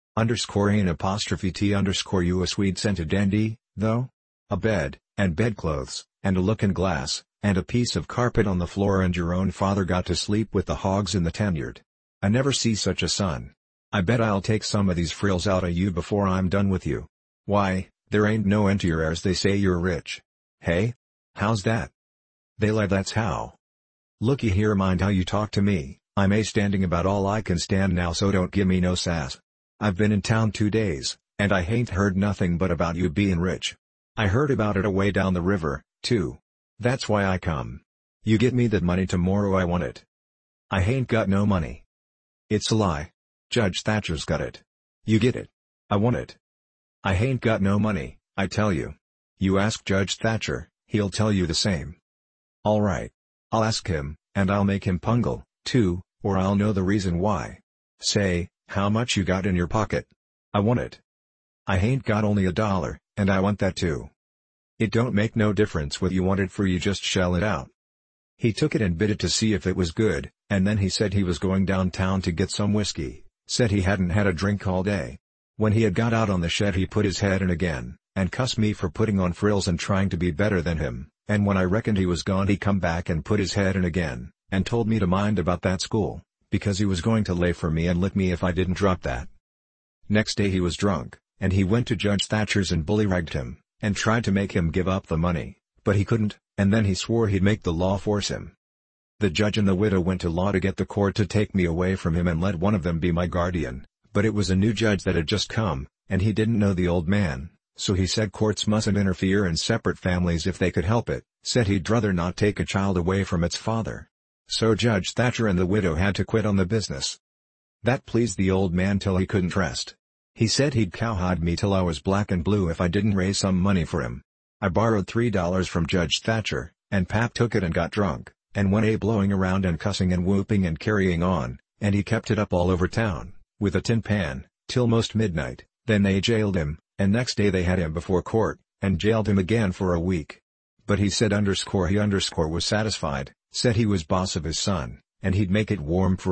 _T_ you a sweet scented dandy, though? A bed, and bedclothes, and a looking glass, and a piece of carpet on the floor, and your own father got to sleep with the hogs in the tanyard. I never see such a son. I bet I'll take some of these frills out of you before I'm done with you. Why, there ain't no end to your heirs, they say you're rich. Hey? How's that? They lie, that's how. Looky here, mind how you talk to me, I'm standing about all I can stand now, so don't give me no sass. I've been in town 2 days, and I hain't heard nothing but about you bein' rich. I heard about it away down the river, too. That's why I come. You get me that money tomorrow, I want it. I hain't got no money. It's a lie. Judge Thatcher's got it. You get it. I want it. I hain't got no money, I tell you. You ask Judge Thatcher, he'll tell you the same. All right. I'll ask him, and I'll make him pungle, too, or I'll know the reason why. Say, how much you got in your pocket? I want it. I hain't got only $1, and I want that too. It don't make no difference what you want it for, you just shell it out. He took it and bit it to see if it was good, and then he said he was going downtown to get some whiskey, said he hadn't had a drink all day. When he had got out on the shed he put his head in again, and cussed me for putting on frills and trying to be better than him, and when I reckoned he was gone he come back and put his head in again, and told me to mind about that school, because he was going to lay for me and lick me if I didn't drop that. Next day he was drunk, and he went to Judge Thatcher's and bully-ragged him, and tried to make him give up the money, but he couldn't, and then he swore he'd make the law force him. The judge and the widow went to law to get the court to take me away from him and let one of them be my guardian, but it was a new judge that had just come, and he didn't know the old man, so he said courts mustn't interfere in separate families if they could help it, said he'd rather not take a child away from its father. So Judge Thatcher and the widow had to quit on the business. That pleased the old man till he couldn't rest. He said he'd cowhide me till I was black and blue if I didn't raise some money for him. I borrowed $3 from Judge Thatcher, and Pap took it and got drunk, and went blowing around and cussing and whooping and carrying on, and he kept it up all over town, with a tin pan, till most midnight. Then they jailed him, and next day they had him before court, and jailed him again for a week. But he said he was satisfied, said he was boss of his son, and he'd make it warm for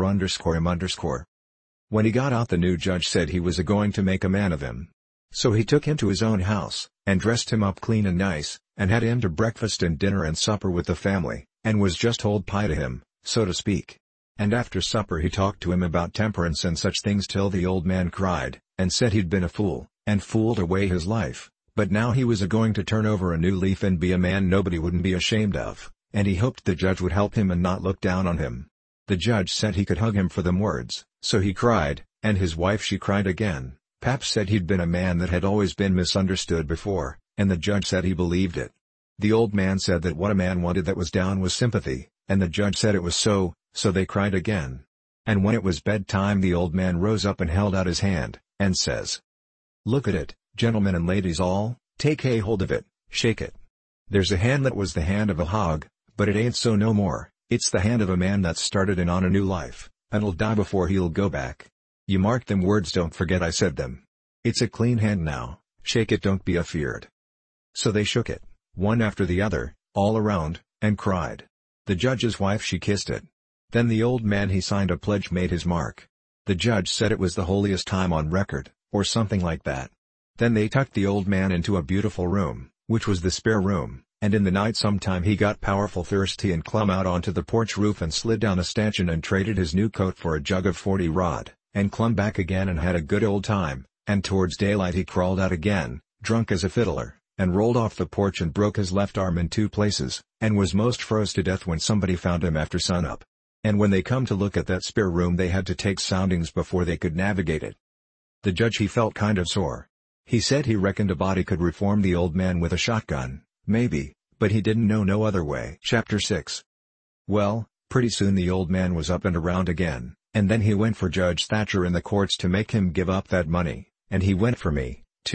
him. When he got out the new judge said he was going to make a man of him. So he took him to his own house, and dressed him up clean and nice, and had him to breakfast and dinner and supper with the family, and was just hold pie to him, so to speak. And after supper he talked to him about temperance and such things till the old man cried, and said he'd been a fool, and fooled away his life, but now he was going to turn over a new leaf and be a man nobody wouldn't be ashamed of, and he hoped the judge would help him and not look down on him. The judge said he could hug him for them words, so he cried, and his wife she cried again. Pap said he'd been a man that had always been misunderstood before, and the judge said he believed it. The old man said that what a man wanted that was down was sympathy, and the judge said it was so they cried again. And when it was bedtime the old man rose up and held out his hand, and says, "Look at it, gentlemen and ladies all, take a hold of it, shake it. There's a hand that was the hand of a hog, but it ain't so no more, it's the hand of a man that's started in on a new life, and'll die before he'll go back. You mark them words, don't forget I said them. It's a clean hand now, shake it, don't be afeard." So they shook it, one after the other, all around, and cried. The judge's wife she kissed it. Then the old man he signed a pledge, made his mark. The judge said it was the holiest time on record, or something like that. Then they tucked the old man into a beautiful room, which was the spare room, and in the night sometime he got powerful thirsty and clumb out onto the porch roof and slid down a stanchion and traded his new coat for a jug of 40 rod, and clumb back again and had a good old time, and towards daylight he crawled out again, drunk as a fiddler, and rolled off the porch and broke his left arm in 2 places, and was most froze to death when somebody found him after sunup. And when they come to look at that spare room they had to take soundings before they could navigate it. The judge he felt kind of sore. He said he reckoned a body could reform the old man with a shotgun, maybe, but he didn't know no other way. Chapter 6. Well, pretty soon the old man was up and around again, and then he went for Judge Thatcher in the courts to make him give up that money, and he went for me, too,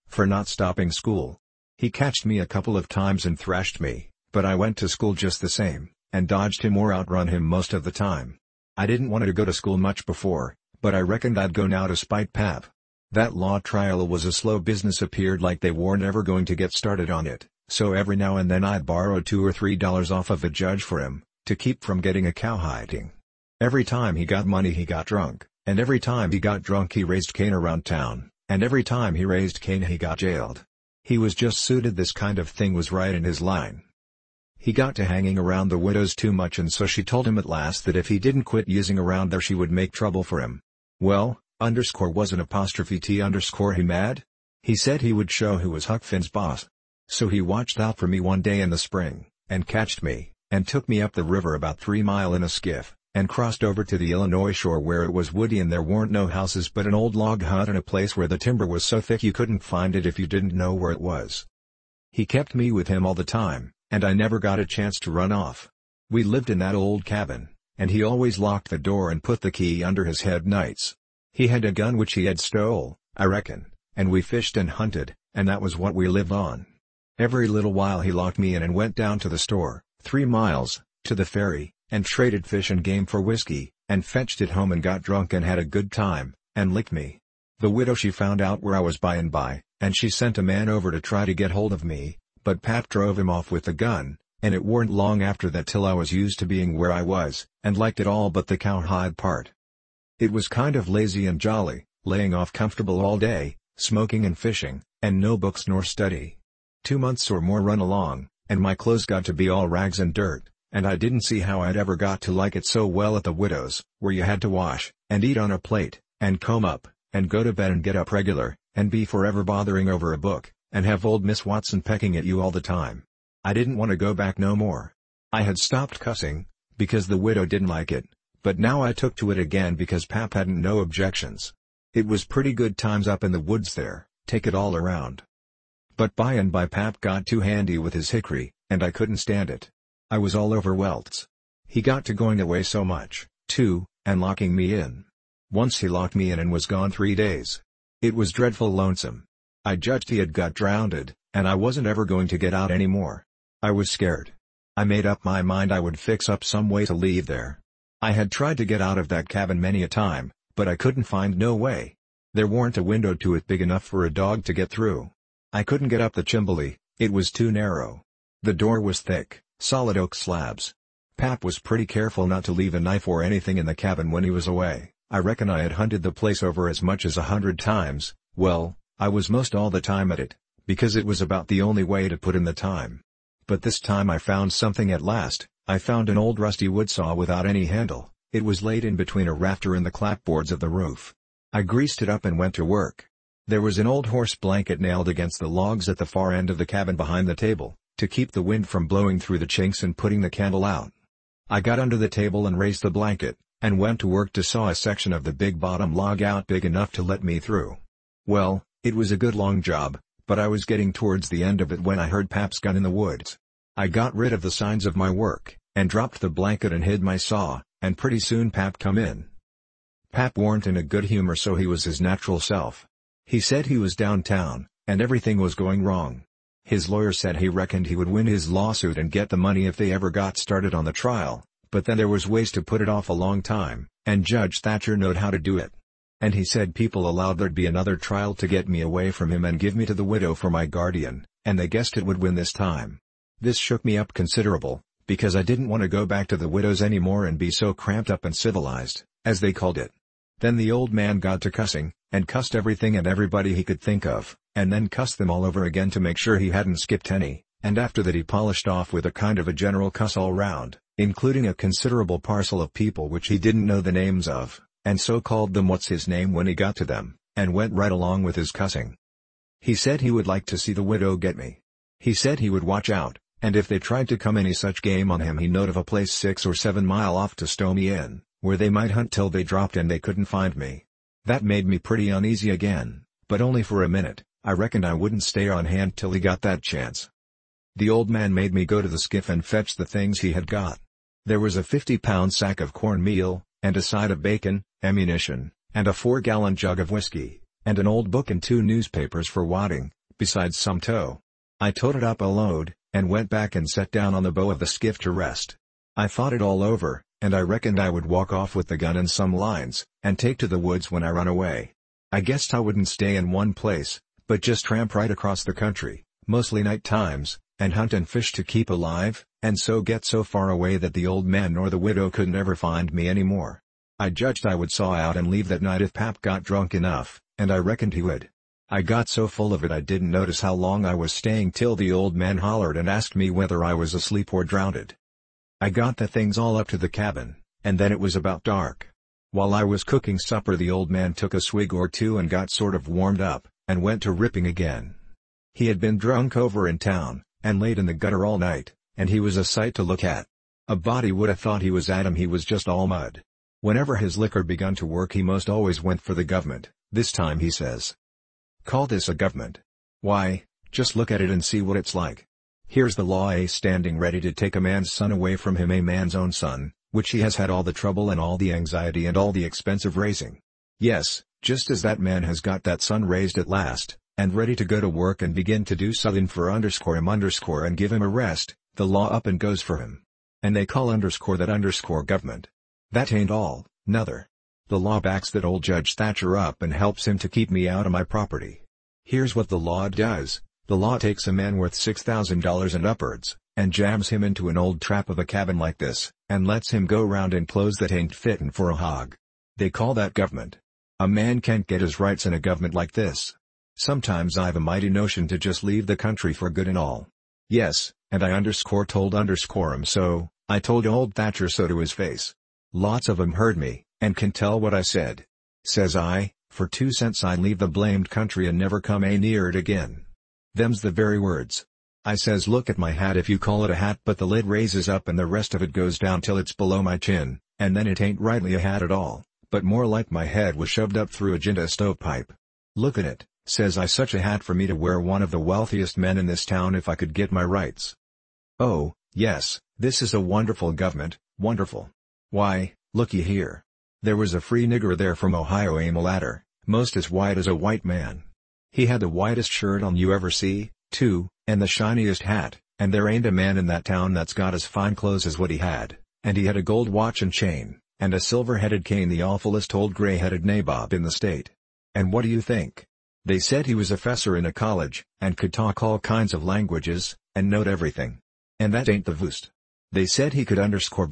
for not stopping school. He catched me a couple of times and thrashed me, but I went to school just the same, and dodged him or outrun him most of the time. I didn't want to go to school much before, but I reckoned I'd go now to spite Pap. That law trial was a slow business, appeared like they weren't ever going to get started on it, so every now and then I'd borrow $2 or $3 off of the judge for him, to keep from getting a cowhiding. Every time he got money he got drunk, and every time he got drunk he raised Cain around town, and every time he raised Cain he got jailed. He was just suited, this kind of thing was right in his line. He got to hanging around the widows too much, and so she told him at last that if he didn't quit using around there she would make trouble for him. Well, wasn't he mad? He said he would show who was Huck Finn's boss. So he watched out for me one day in the spring, and catched me, and took me up the river about 3 miles in a skiff, and crossed over to the Illinois shore where it was woody and there weren't no houses but an old log hut and a place where the timber was so thick you couldn't find it if you didn't know where it was. He kept me with him all the time, and I never got a chance to run off. We lived in that old cabin, and he always locked the door and put the key under his head nights. He had a gun which he had stole, I reckon, and we fished and hunted, and that was what we lived on. Every little while he locked me in and went down to the store, 3 miles, to the ferry, and traded fish and game for whiskey, and fetched it home and got drunk and had a good time, and licked me. The widow, she found out where I was by and by, and she sent a man over to try to get hold of me, but Pap drove him off with the gun, and it weren't long after that till I was used to being where I was, and liked it all but the cowhide part. It was kind of lazy and jolly, laying off comfortable all day, smoking and fishing, and no books nor study. 2 months or more run along, and my clothes got to be all rags and dirt, and I didn't see how I'd ever got to like it so well at the widow's, where you had to wash, and eat on a plate, and comb up, and go to bed and get up regular, and be forever bothering over a book, and have old Miss Watson pecking at you all the time. I didn't want to go back no more. I had stopped cussing, because the widow didn't like it, but now I took to it again because Pap hadn't no objections. It was pretty good times up in the woods there, take it all around. But by and by Pap got too handy with his hickory, and I couldn't stand it. I was all over welts. He got to going away so much, too, and locking me in. Once he locked me in and was gone 3 days. It was dreadful lonesome. I judged he had got drowned, and I wasn't ever going to get out anymore. I was scared. I made up my mind I would fix up some way to leave there. I had tried to get out of that cabin many a time, but I couldn't find no way. There weren't a window to it big enough for a dog to get through. I couldn't get up the chimbley, it was too narrow. The door was thick, solid oak slabs. Pap was pretty careful not to leave a knife or anything in the cabin when he was away. I reckon I had hunted the place over as much as 100 times, well, I was most all the time at it, because it was about the only way to put in the time. But this time I found something at last. I found an old rusty wood saw without any handle. It was laid in between a rafter and the clapboards of the roof. I greased it up and went to work. There was an old horse blanket nailed against the logs at the far end of the cabin behind the table, to keep the wind from blowing through the chinks and putting the candle out. I got under the table and raised the blanket, and went to work to saw a section of the big bottom log out big enough to let me through. Well, it was a good long job, but I was getting towards the end of it when I heard Pap's gun in the woods. I got rid of the signs of my work, and dropped the blanket and hid my saw, and pretty soon Pap come in. Pap weren't in a good humor, so he was his natural self. He said he was downtown, and everything was going wrong. His lawyer said he reckoned he would win his lawsuit and get the money if they ever got started on the trial, but then there was ways to put it off a long time, and Judge Thatcher knowed how to do it. And he said people allowed there'd be another trial to get me away from him and give me to the widow for my guardian, and they guessed it would win this time. This shook me up considerable, because I didn't want to go back to the widow's anymore and be so cramped up and civilized, as they called it. Then the old man got to cussing, and cussed everything and everybody he could think of, and then cussed them all over again to make sure he hadn't skipped any, and after that he polished off with a kind of a general cuss all round, including a considerable parcel of people which he didn't know the names of, and so called them what's his name when he got to them, and went right along with his cussing. He said he would like to see the widow get me. He said he would watch out, and if they tried to come any such game on him he knowed of a place 6 or 7 miles off to stow me in, where they might hunt till they dropped and they couldn't find me. That made me pretty uneasy again, but only for a minute. I reckoned I wouldn't stay on hand till he got that chance. The old man made me go to the skiff and fetch the things he had got. There was a 50-pound sack of cornmeal, and a side of bacon, ammunition, and a 4-gallon jug of whiskey, and an old book and 2 newspapers for wadding, besides some tow. I toted up a load, and went back and sat down on the bow of the skiff to rest. I thought it all over, and I reckoned I would walk off with the gun and some lines, and take to the woods when I run away. I guessed I wouldn't stay in one place, but just tramp right across the country, mostly night times, and hunt and fish to keep alive, and so get so far away that the old man nor the widow couldn't ever find me anymore. I judged I would saw out and leave that night if Pap got drunk enough, and I reckoned he would. I got so full of it I didn't notice how long I was staying till the old man hollered and asked me whether I was asleep or drowned. I got the things all up to the cabin, and then it was about dark. While I was cooking supper the old man took a swig or two and got sort of warmed up, and went to ripping again. He had been drunk over in town, and laid in the gutter all night, and he was a sight to look at. A body would have thought he was Adam, he was just all mud. Whenever his liquor begun to work he most always went for the government. This time he says, "Call this a government? Why, just look at it and see what it's like. Here's the law standing ready to take a man's son away from him, a man's own son, which he has had all the trouble and all the anxiety and all the expense of raising. Yes, just as that man has got that son raised at last, and ready to go to work and begin to do something for him and give him a rest, the law up and goes for him. And they call that government. That ain't all, nuther. The law backs that old Judge Thatcher up and helps him to keep me out of my property. Here's what the law does. The law takes a man worth $6,000 and upwards, and jams him into an old trap of a cabin like this, and lets him go round in clothes that ain't fittin' for a hog. They call that government. A man can't get his rights in a government like this. Sometimes I've a mighty notion to just leave the country for good and all. Yes, and I told him so, I told old Thatcher so to his face. Lots of 'em heard me, and can tell what I said. Says I, for 2 cents I'd leave the blamed country and never come near it again. Them's the very words. I says, look at my hat if you call it a hat, but the lid raises up and the rest of it goes down till it's below my chin, and then it ain't rightly a hat at all, but more like my head was shoved up through a Jinta stovepipe. Look at it, says I, such a hat for me to wear, one of the wealthiest men in this town if I could get my rights. Oh, yes, this is a wonderful government, wonderful. Why, looky here. There was a free nigger there from Ohio, a mulatter, most as white as a white man. He had the whitest shirt on you ever see, too, and the shiniest hat, and there ain't a man in that town that's got as fine clothes as what he had, and he had a gold watch and chain, and a silver-headed cane, the awfulest old gray-headed nabob in the state. And what do you think? They said he was a fesser in a college, and could talk all kinds of languages, and knowed everything. And that ain't the voost. They said he could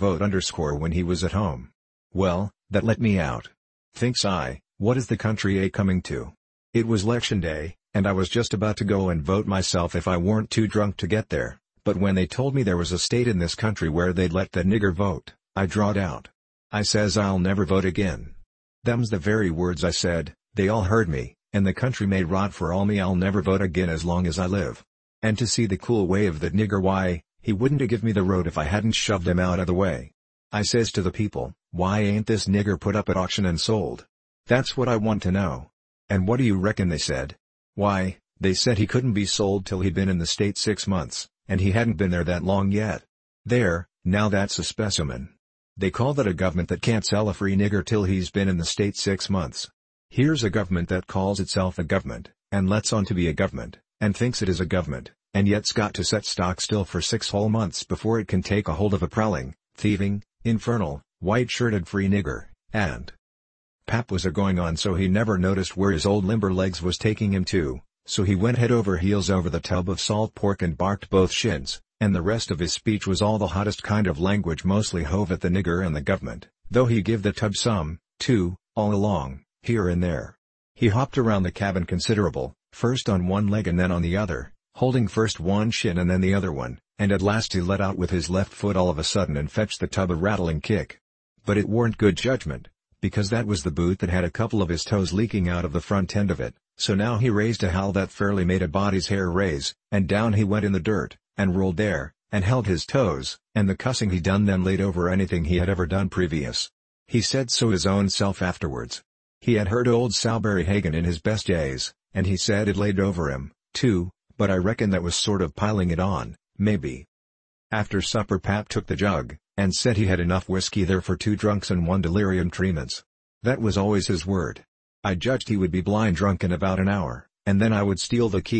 vote when he was at home. Well, that let me out. Thinks I, what is the country coming to? It was 'lection day, and I was just about to go and vote myself if I weren't too drunk to get there, but when they told me there was a state in this country where they'd let the nigger vote, I drawed out. I says I'll never vote again. Them's the very words I said, they all heard me, and the country may rot for all me, I'll never vote again as long as I live. And to see the cool way of that nigger, why, he wouldn't have give me the road if I hadn't shoved him out of the way. I says to the people, why ain't this nigger put up at auction and sold? That's what I want to know. And what do you reckon they said? Why, they said he couldn't be sold till he'd been in the state 6 months, and he hadn't been there that long yet. There, now that's a specimen. They call that a government that can't sell a free nigger till he's been in the state 6 months. Here's a government that calls itself a government, and lets on to be a government, and thinks it is a government, and yet's got to set stock still for 6 whole months before it can take a hold of a prowling, thieving, infernal, white-shirted free nigger, and Pap was a-going on so he never noticed where his old limber legs was taking him to, so he went head over heels over the tub of salt pork and barked both shins, and the rest of his speech was all the hottest kind of language, mostly hove at the nigger and the government, though he give the tub some, too, all along, here and there. He hopped around the cabin considerable, first on one leg and then on the other, holding first one shin and then the other one, and at last he let out with his left foot all of a sudden and fetched the tub a rattling kick. But it warn't good judgment, because that was the boot that had a couple of his toes leaking out of the front end of it, so now he raised a howl that fairly made a body's hair raise, and down he went in the dirt, and rolled there, and held his toes, and the cussing he done then laid over anything he had ever done previous. He said so his own self afterwards. He had heard old Salbury Hagan in his best days, and he said it laid over him, too, but I reckon that was sort of piling it on, maybe. After supper Pap took the jug, and said he had enough whiskey there for 2 drunks and 1 delirium tremens. That was always his word. I judged he would be blind drunk in about an hour, and then I would steal the key,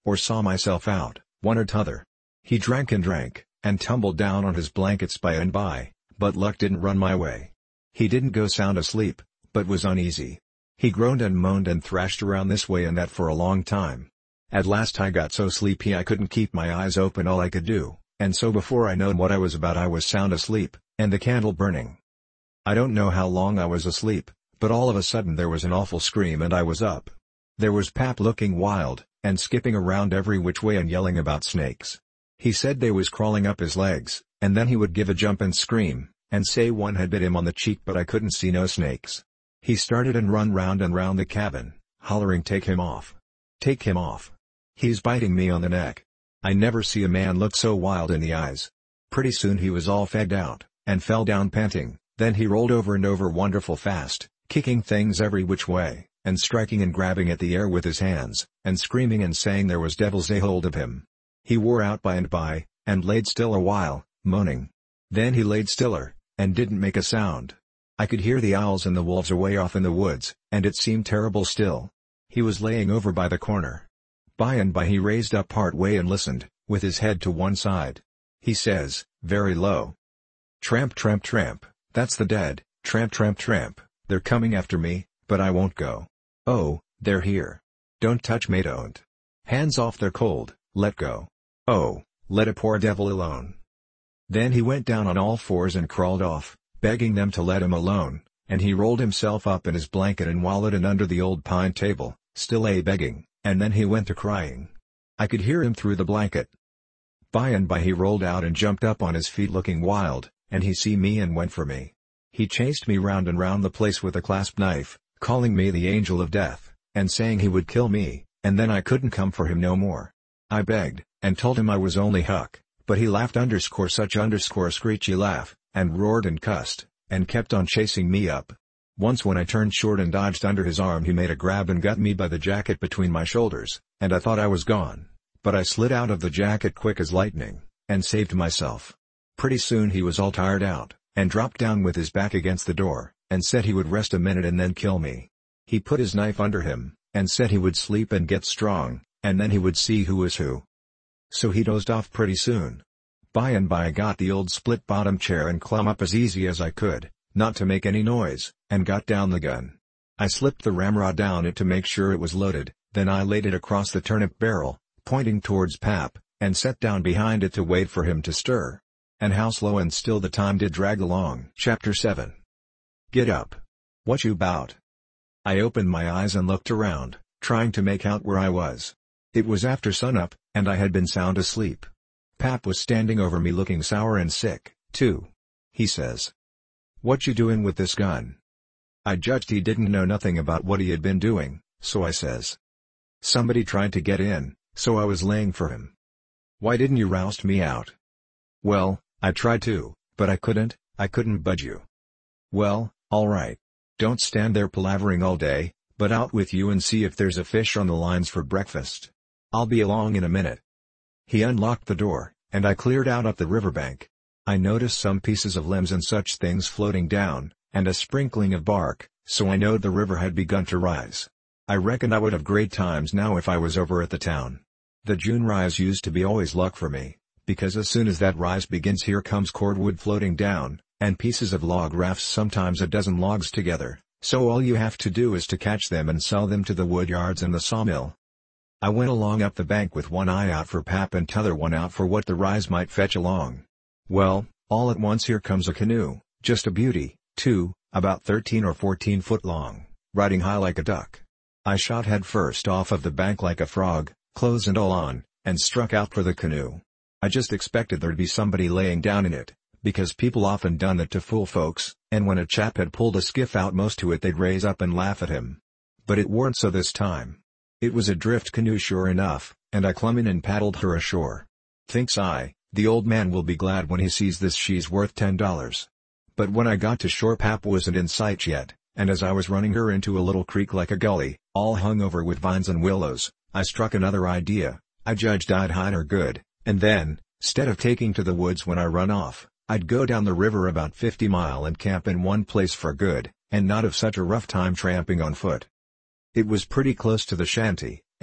or saw myself out, one or t'other. He drank, and tumbled down on his blankets by and by, but luck didn't run my way. He didn't go sound asleep, but was uneasy. He groaned and moaned and thrashed around this way and that for a long time. At last I got so sleepy I couldn't keep my eyes open all I could do, and so before I known what I was about I was sound asleep, and the candle burning. I don't know how long I was asleep, but all of a sudden there was an awful scream and I was up. There was Pap looking wild, and skipping around every which way and yelling about snakes. He said they was crawling up his legs, and then he would give a jump and scream, and say one had bit him on the cheek but I couldn't see no snakes. He started and run round and round the cabin, hollering take him off. Take him off. He's biting me on the neck. I never see a man look so wild in the eyes. Pretty soon he was all fagged out, and fell down panting, then he rolled over and over wonderful fast, kicking things every which way, and striking and grabbing at the air with his hands, and screaming and saying there was devils a hold of him. He wore out by and by, and laid still a while, moaning. Then he laid stiller, and didn't make a sound. I could hear the owls and the wolves away off in the woods, and it seemed terrible still. He was laying over by the corner. By and by he raised up part way and listened, with his head to one side. He says, very low, "Tramp, tramp, tramp, that's the dead, tramp, tramp, tramp, they're coming after me, but I won't go. Oh, they're here. Don't touch me, don't. Hands off, they're cold, let go. Oh, let a poor devil alone." Then he went down on all fours and crawled off, begging them to let him alone, and he rolled himself up in his blanket and wallowed in under the old pine table, still begging, and then he went to crying. I could hear him through the blanket. By and by he rolled out and jumped up on his feet looking wild, and he see me and went for me. He chased me round and round the place with a clasp knife, calling me the angel of death, and saying he would kill me, and then I couldn't come for him no more. I begged, and told him I was only Huck, but he laughed _ screechy laugh, and roared and cussed, and kept on chasing me up. Once when I turned short and dodged under his arm he made a grab and got me by the jacket between my shoulders, and I thought I was gone, but I slid out of the jacket quick as lightning, and saved myself. Pretty soon he was all tired out, and dropped down with his back against the door, and said he would rest a minute and then kill me. He put his knife under him, and said he would sleep and get strong, and then he would see who was who. So he dozed off pretty soon. By and by I got the old split-bottom chair and clomb up as easy as I could, not to make any noise, and got down the gun. I slipped the ramrod down it to make sure it was loaded, then I laid it across the turnip barrel, pointing towards Pap, and sat down behind it to wait for him to stir. And how slow and still the time did drag along. Chapter 7. Get up. What you 'bout? I opened my eyes and looked around, trying to make out where I was. It was after sunup, and I had been sound asleep. Pap was standing over me looking sour and sick, too. He says, "What you doing with this gun?" I judged he didn't know nothing about what he had been doing, so I says, "Somebody tried to get in, so I was laying for him." "Why didn't you roust me out?" "Well, I tried to, but I couldn't budge you." "Well, all right. Don't stand there palavering all day, but out with you and see if there's a fish on the lines for breakfast. I'll be along in a minute." He unlocked the door, and I cleared out up the riverbank. I noticed some pieces of limbs and such things floating down, and a sprinkling of bark, so I knowed the river had begun to rise. I reckon I would have great times now if I was over at the town. The June rise used to be always luck for me, because as soon as that rise begins here comes cordwood floating down, and pieces of log rafts, sometimes a dozen logs together, so all you have to do is to catch them and sell them to the wood yards and the sawmill. I went along up the bank with one eye out for Pap and t'other one out for what the rise might fetch along. Well, all at once here comes a canoe, just a beauty, too, about 13 or 14 foot long, riding high like a duck. I shot head first off of the bank like a frog, clothes and all on, and struck out for the canoe. I just expected there'd be somebody laying down in it, because people often done it to fool folks, and when a chap had pulled a skiff out most to it they'd raise up and laugh at him. But it weren't so this time. It was a drift canoe sure enough, and I clumb in and paddled her ashore. Thinks I, the old man will be glad when he sees this, she's worth $10. But when I got to shore Pap wasn't in sight yet, and as I was running her into a little creek like a gully, all hung over with vines and willows, I struck another idea. I judged I'd hide her good, and then, 'stead of taking to the woods when I run off, I'd go down the river about 50 mile and camp in one place for good, and not have such a rough time tramping on foot. It was pretty close to the shanty,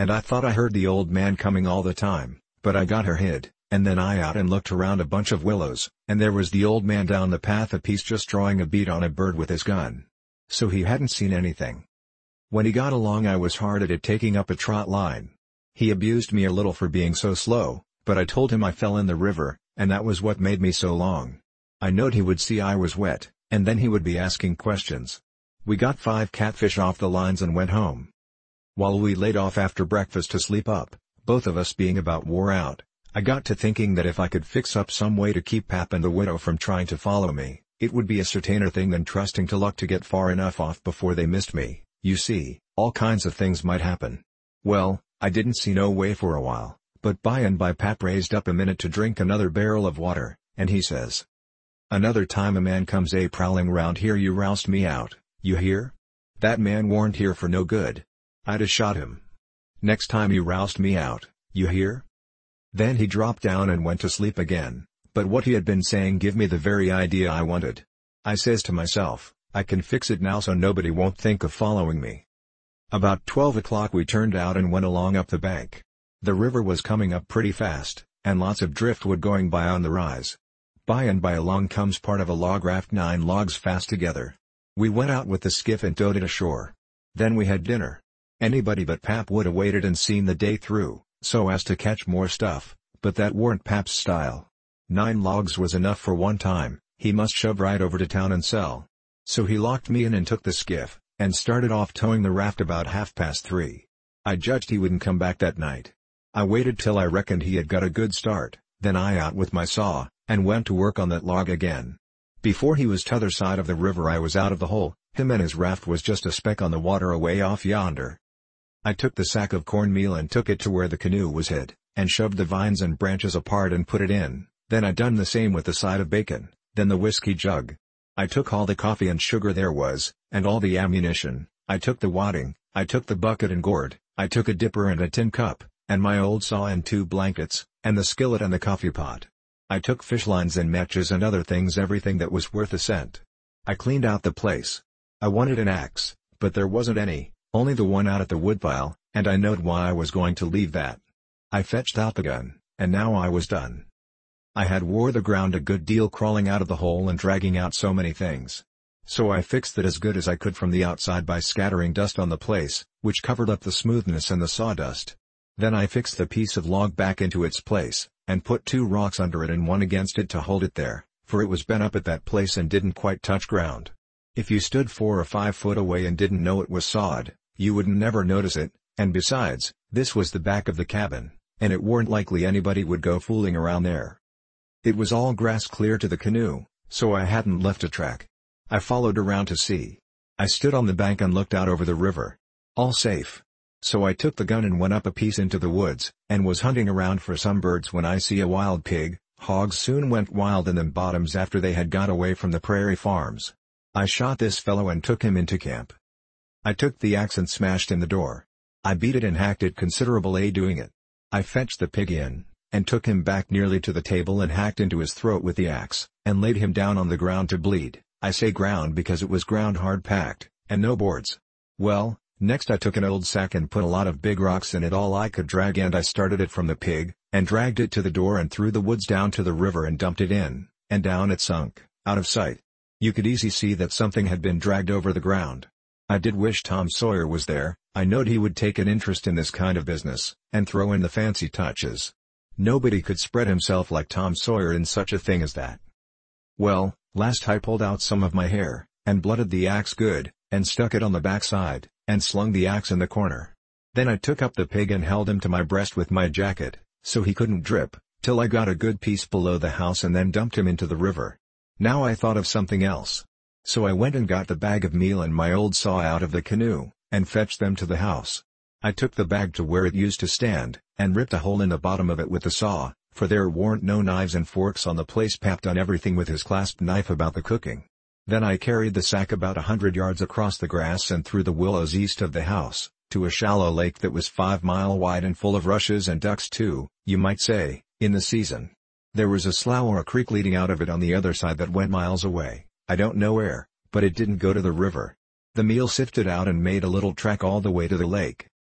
and I thought I heard the old man coming all the time, but I got her hid, and then I out and looked around a bunch of willows, and there was the old man down the path a piece just drawing a bead on a bird with his gun. So he hadn't seen anything. When he got along I was hard at it taking up a trot line. He abused me a little for being so slow, but I told him I fell in the river, and that was what made me so long. I knowed he would see I was wet, and then he would be asking questions. We got 5 catfish off the lines and went home. While we laid off after breakfast to sleep up, both of us being about wore out, I got to thinking that if I could fix up some way to keep Pap and the widow from trying to follow me, it would be a certainer thing than trusting to luck to get far enough off before they missed me. You see, all kinds of things might happen. Well, I didn't see no way for a while, but by and by Pap raised up a minute to drink another barrel of water, and he says, "Another time a man comes prowling round here you roust me out, you hear? That man warn't here for no good. I'd a shot him. Next time you roust me out, you hear?" Then he dropped down and went to sleep again, but what he had been saying give me the very idea I wanted. I says to myself, I can fix it now so nobody won't think of following me. About 12 o'clock we turned out and went along up the bank. The river was coming up pretty fast, and lots of driftwood going by on the rise. By and by along comes part of a log raft 9 logs fast together. We went out with the skiff and towed it ashore. Then we had dinner. Anybody but Pap would have waited and seen the day through, so as to catch more stuff, but that warn't Pap's style. 9 logs was enough for one time, he must shove right over to town and sell. So he locked me in and took the skiff, and started off towing the raft about 3:30. I judged he wouldn't come back that night. I waited till I reckoned he had got a good start, then I out with my saw, and went to work on that log again. Before he was t'other side of the river I was out of the hole, him and his raft was just a speck on the water away off yonder. I took the sack of cornmeal and took it to where the canoe was hid, and shoved the vines and branches apart and put it in, then I done the same with the side of bacon, then the whiskey jug. I took all the coffee and sugar there was, and all the ammunition, I took the wadding, I took the bucket and gourd, I took a dipper and a tin cup, and my old saw and 2 blankets, and the skillet and the coffee pot. I took fish lines and matches and other things, everything that was worth a cent. I cleaned out the place. I wanted an axe, but there wasn't any, only the one out at the woodpile, and I knowed why I was going to leave that. I fetched out the gun, and now I was done. I had wore the ground a good deal crawling out of the hole and dragging out so many things. So I fixed it as good as I could from the outside by scattering dust on the place, which covered up the smoothness and the sawdust. Then I fixed the piece of log back into its place, and put 2 rocks under it and one against it to hold it there, for it was bent up at that place and didn't quite touch ground. If you stood 4 or 5 foot away and didn't know it was sawed, you wouldn't never notice it, and besides, this was the back of the cabin, and it warn't likely anybody would go fooling around there. It was all grass clear to the canoe, so I hadn't left a track. I followed around to see. I stood on the bank and looked out over the river. All safe. So I took the gun and went up a piece into the woods, and was hunting around for some birds when I see a wild pig. Hogs soon went wild in them bottoms after they had got away from the prairie farms. I shot this fellow and took him into camp. I took the axe and smashed in the door. I beat it and hacked it considerable doing it. I fetched the pig in, and took him back nearly to the table and hacked into his throat with the axe, and laid him down on the ground to bleed. I say ground because it was ground hard packed, and no boards. Well, next I took an old sack and put a lot of big rocks in it, all I could drag, and I started it from the pig, and dragged it to the door and through the woods down to the river and dumped it in, and down it sunk, out of sight. You could easy see that something had been dragged over the ground. I did wish Tom Sawyer was there. I knowed he would take an interest in this kind of business, and throw in the fancy touches. Nobody could spread himself like Tom Sawyer in such a thing as that. Well, last I pulled out some of my hair, and blooded the axe good, and stuck it on the backside, and slung the axe in the corner. Then I took up the pig and held him to my breast with my jacket, so he couldn't drip, till I got a good piece below the house and then dumped him into the river. Now I thought of something else. So I went and got the bag of meal and my old saw out of the canoe, and fetched them to the house. I took the bag to where it used to stand, and ripped a hole in the bottom of it with the saw, for there warn't no knives and forks on the place. Pap done everything with his clasp knife about the cooking. Then I carried the sack about 100 yards across the grass and through the willows east of the house, to a shallow lake that was 5 miles wide and full of rushes and ducks too, you might say, in the season. There was a slough or a creek leading out of it on the other side that went miles away, I don't know where, but it didn't go to the river. The meal sifted out and made a little track all the way to the lake.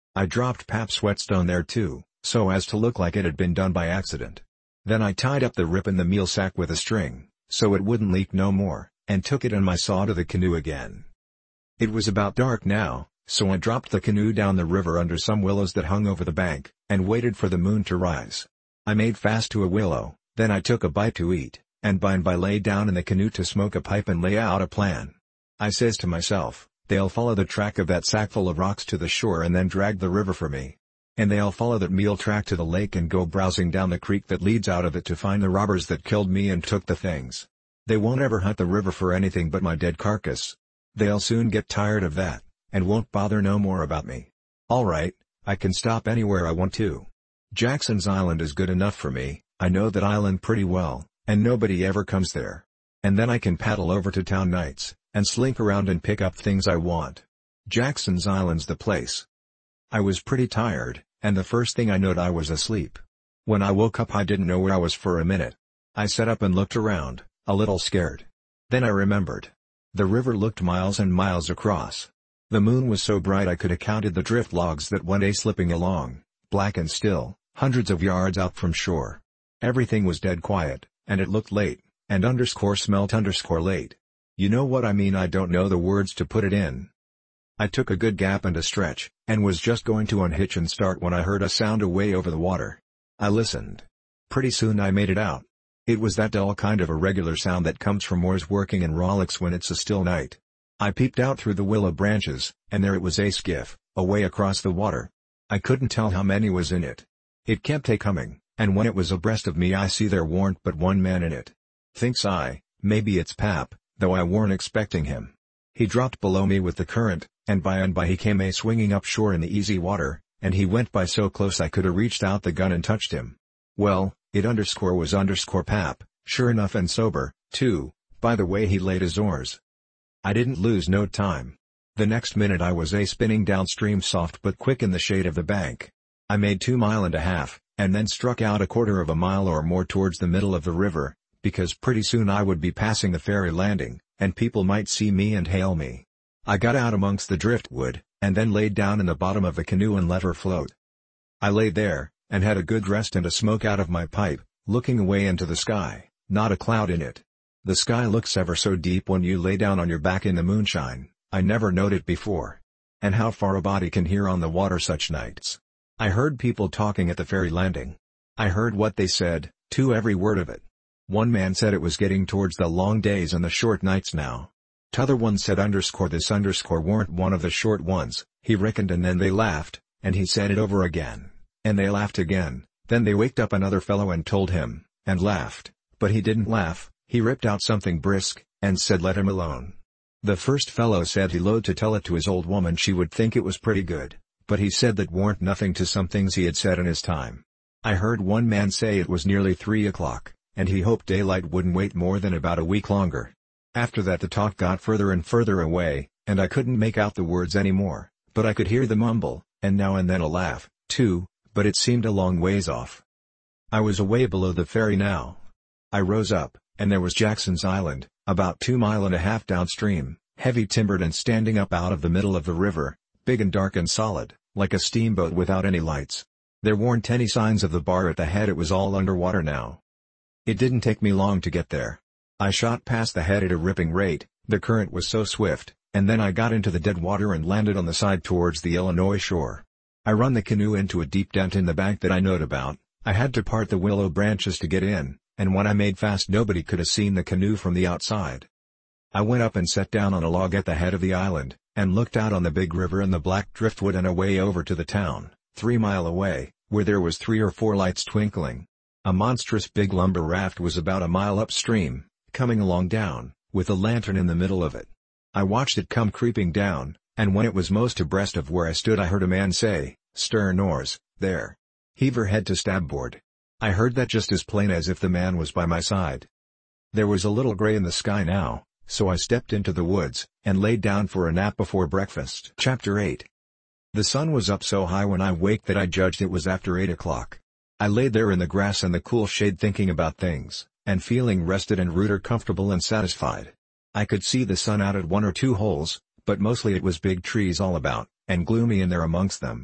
I dropped Pap's whetstone there too, so as to look like it had been done by accident. Then I tied up the rip in the meal sack with a string, so it wouldn't leak no more, and took it and my saw to the canoe again. It was about dark now, so I dropped the canoe down the river under some willows that hung over the bank, and waited for the moon to rise. I made fast to a willow, then I took a bite to eat, and by and by lay down in the canoe to smoke a pipe and lay out a plan. I says to myself, they'll follow the track of that sackful of rocks to the shore and then drag the river for me. And they'll follow that mule track to the lake and go browsing down the creek that leads out of it to find the robbers that killed me and took the things. They won't ever hunt the river for anything but my dead carcass. They'll soon get tired of that, and won't bother no more about me. Alright, I can stop anywhere I want to. Jackson's Island is good enough for me, I know that island pretty well, and nobody ever comes there. And then I can paddle over to town nights, and slink around and pick up things I want. Jackson's Island's the place. I was pretty tired, and the first thing I knowed I was asleep. When I woke up I didn't know where I was for a minute. I sat up and looked around, a little scared. Then I remembered. The river looked miles and miles across. The moon was so bright I could have counted the drift logs that went slipping along, black and still, hundreds of yards out from shore. Everything was dead quiet, and it looked late, and smelt late. You know what I mean. I don't know the words to put it in. I took a good gap and a stretch, and was just going to unhitch and start when I heard a sound away over the water. I listened. Pretty soon I made it out. It was that dull kind of irregular sound that comes from oars working in rowlocks when it's a still night. I peeped out through the willow branches, and there it was, a skiff, away across the water. I couldn't tell how many was in it. It kept coming, and when it was abreast of me I see there warn't but one man in it. Thinks I, maybe it's Pap, though I warn't expecting him. He dropped below me with the current, and by he came swinging up shore in the easy water, and he went by so close I could have reached out the gun and touched him. Well, it was Pap, sure enough, and sober, too, by the way he laid his oars. I didn't lose no time. The next minute I was spinning downstream soft but quick in the shade of the bank. I made 2.5 miles, and then struck out 1/4 mile or more towards the middle of the river, because pretty soon I would be passing the ferry landing, and people might see me and hail me. I got out amongst the driftwood, and then laid down in the bottom of the canoe and let her float. I lay there, and had a good rest and a smoke out of my pipe, looking away into the sky, not a cloud in it. The sky looks ever so deep when you lay down on your back in the moonshine, I never knowed it before. And how far a body can hear on the water such nights. I heard people talking at the ferry landing. I heard what they said, too, every word of it. One man said it was getting towards the long days and the short nights now. T'other one said this weren't one of the short ones, he reckoned, and then they laughed, and he said it over again, and they laughed again, then they waked up another fellow and told him, and laughed, but he didn't laugh, he ripped out something brisk, and said let him alone. The first fellow said he loathed to tell it to his old woman, she would think it was pretty good, but he said that warn't nothing to some things he had said in his time. I heard one man say it was nearly 3 o'clock, and he hoped daylight wouldn't wait more than about a week longer. After that the talk got further and further away, and I couldn't make out the words any more, but I could hear the mumble, and now and then a laugh, too, but it seemed a long ways off. I was away below the ferry now. I rose up, and there was Jackson's Island, about 2.5 miles downstream, heavy timbered and standing up out of the middle of the river, big and dark and solid, like a steamboat without any lights. There weren't any signs of the bar at the head, it was all underwater now. It didn't take me long to get there. I shot past the head at a ripping rate, the current was so swift, and then I got into the dead water and landed on the side towards the Illinois shore. I run the canoe into a deep dent in the bank that I knowed about. I had to part the willow branches to get in, and when I made fast nobody could have seen the canoe from the outside. I went up and sat down on a log at the head of the island, and looked out on the big river and the black driftwood and away over to the town, 3 miles away, where there was 3 or 4 lights twinkling. A monstrous big lumber raft was about 1 mile upstream, coming along down, with a lantern in the middle of it. I watched it come creeping down, and when it was most abreast of where I stood I heard a man say, "Stern oars, there. Heave her head to starboard." I heard that just as plain as if the man was by my side. There was a little gray in the sky now, so I stepped into the woods, and laid down for a nap before breakfast. Chapter 8. The sun was up so high when I waked that I judged it was after 8 o'clock. I lay there in the grass and the cool shade thinking about things, and feeling rested and rooter comfortable and satisfied. I could see the sun out at 1 or 2 holes, but mostly it was big trees all about, and gloomy in there amongst them.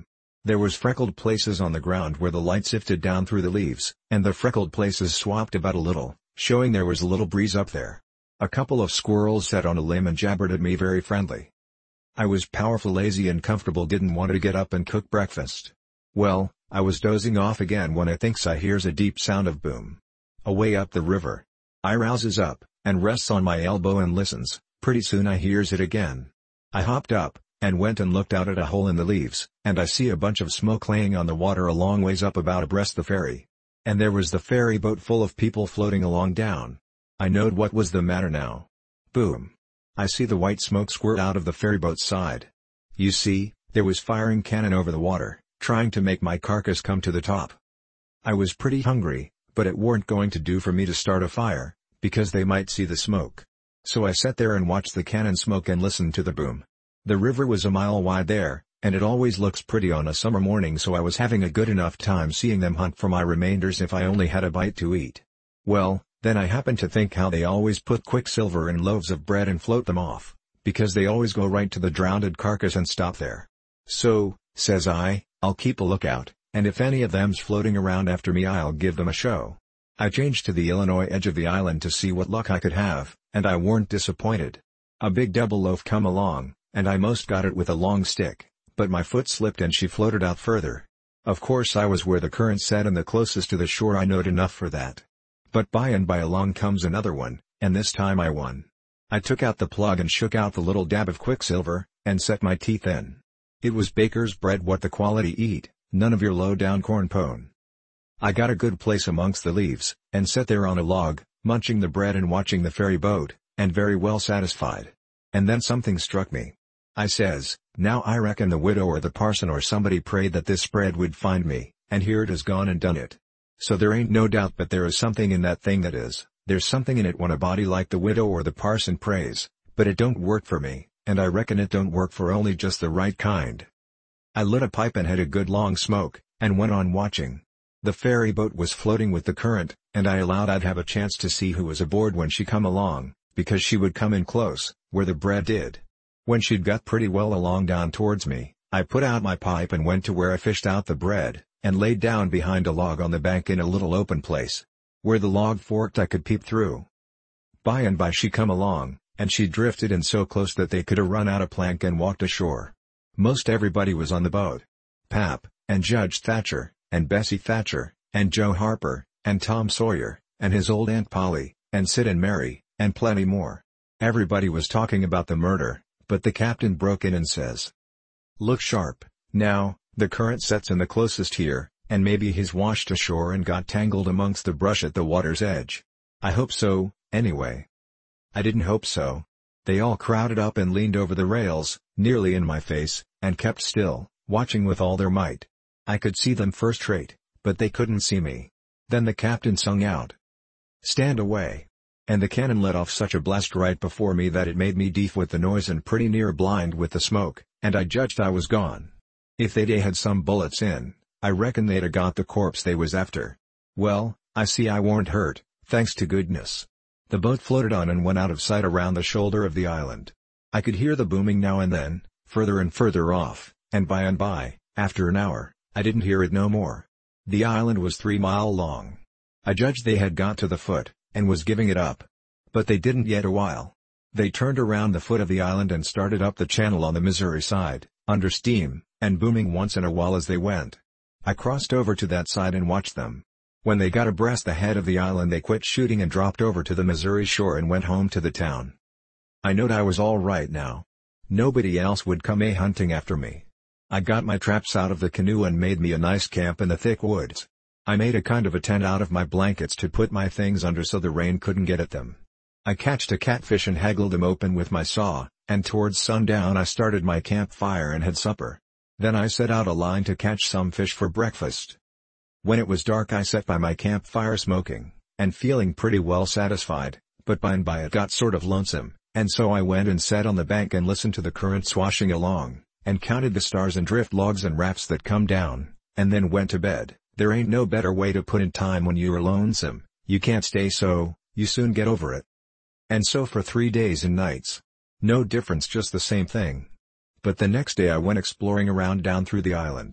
There was freckled places on the ground where the light sifted down through the leaves, and the freckled places swapped about a little, showing there was a little breeze up there. A couple of squirrels sat on a limb and jabbered at me very friendly. I was powerful lazy and comfortable, didn't want to get up and cook breakfast. Well, I was dozing off again when I thinks I hears a deep sound of boom. Away up the river. I rouses up, and rests on my elbow and listens. Pretty soon I hears it again. I hopped up, and went and looked out at a hole in the leaves, and I see a bunch of smoke laying on the water a long ways up about abreast the ferry. And there was the ferry boat full of people floating along down. I knowed what was the matter now. Boom. I see the white smoke squirt out of the ferryboat's side. You see, there was firing cannon over the water, trying to make my carcass come to the top. I was pretty hungry, but it weren't going to do for me to start a fire, because they might see the smoke. So I sat there and watched the cannon smoke and listened to the boom. The river was a mile wide there, and it always looks pretty on a summer morning, so I was having a good enough time seeing them hunt for my remainders if I only had a bite to eat. Well, then I happened to think how they always put quicksilver in loaves of bread and float them off, because they always go right to the drowned carcass and stop there. So, says I'll keep a lookout, and if any of them's floating around after me I'll give them a show. I changed to the Illinois edge of the island to see what luck I could have, and I weren't disappointed. A big double loaf come along, and I most got it with a long stick, but my foot slipped and she floated out further. Of course I was where the current set and the closest to the shore. I knowed enough for that. But by and by along comes another one, and this time I won. I took out the plug and shook out the little dab of quicksilver, and set my teeth in. It was baker's bread, what the quality eat, none of your low-down corn pone. I got a good place amongst the leaves, and sat there on a log, munching the bread and watching the ferry boat, and very well satisfied. And then something struck me. I says, now I reckon the widow or the parson or somebody prayed that this bread would find me, and here it has gone and done it. So there ain't no doubt but there is something in that thing, that is, there's something in it when a body like the widow or the parson prays, but it don't work for me, and I reckon it don't work for only just the right kind. I lit a pipe and had a good long smoke, and went on watching. The ferry boat was floating with the current, and I allowed I'd have a chance to see who was aboard when she come along, because she would come in close, where the bread did. When she'd got pretty well along down towards me, I put out my pipe and went to where I fished out the bread, and laid down behind a log on the bank in a little open place. Where the log forked I could peep through. By and by she come along, and she drifted in so close that they could have run out a plank and walked ashore. Most everybody was on the boat. Pap, and Judge Thatcher, and Bessie Thatcher, and Joe Harper, and Tom Sawyer, and his old Aunt Polly, and Sid and Mary, and plenty more. Everybody was talking about the murder, but the captain broke in and says, "Look sharp, now, the current sets in the closest here, and maybe he's washed ashore and got tangled amongst the brush at the water's edge. I hope so, anyway." I didn't hope so. They all crowded up and leaned over the rails, nearly in my face, and kept still, watching with all their might. I could see them first rate, but they couldn't see me. Then the captain sung out, "Stand away." And the cannon let off such a blast right before me that it made me deaf with the noise and pretty near blind with the smoke, and I judged I was gone. If they'd had some bullets in, I reckon they'd a got the corpse they was after. Well, I see I warn't hurt, thanks to goodness. The boat floated on and went out of sight around the shoulder of the island. I could hear the booming now and then, further and further off, and by, after an hour, I didn't hear it no more. The island was 3 mile long. I judged they had got to the foot, and was giving it up. But they didn't yet a while. They turned around the foot of the island and started up the channel on the Missouri side, under steam, and booming once in a while as they went. I crossed over to that side and watched them. When they got abreast the head of the island they quit shooting and dropped over to the Missouri shore and went home to the town. I knowed I was all right now. Nobody else would come hunting after me. I got my traps out of the canoe and made me a nice camp in the thick woods. I made a kind of a tent out of my blankets to put my things under so the rain couldn't get at them. I catched a catfish and haggled them open with my saw, and towards sundown I started my campfire and had supper. Then I set out a line to catch some fish for breakfast. When it was dark I sat by my campfire smoking, and feeling pretty well satisfied, but by and by it got sort of lonesome, and so I went and sat on the bank and listened to the current swashing along, and counted the stars and drift logs and rafts that come down, and then went to bed. There ain't no better way to put in time when you're lonesome. You can't stay so, you soon get over it. And so for 3 days and nights. No difference, just the same thing. But the next day I went exploring around down through the island.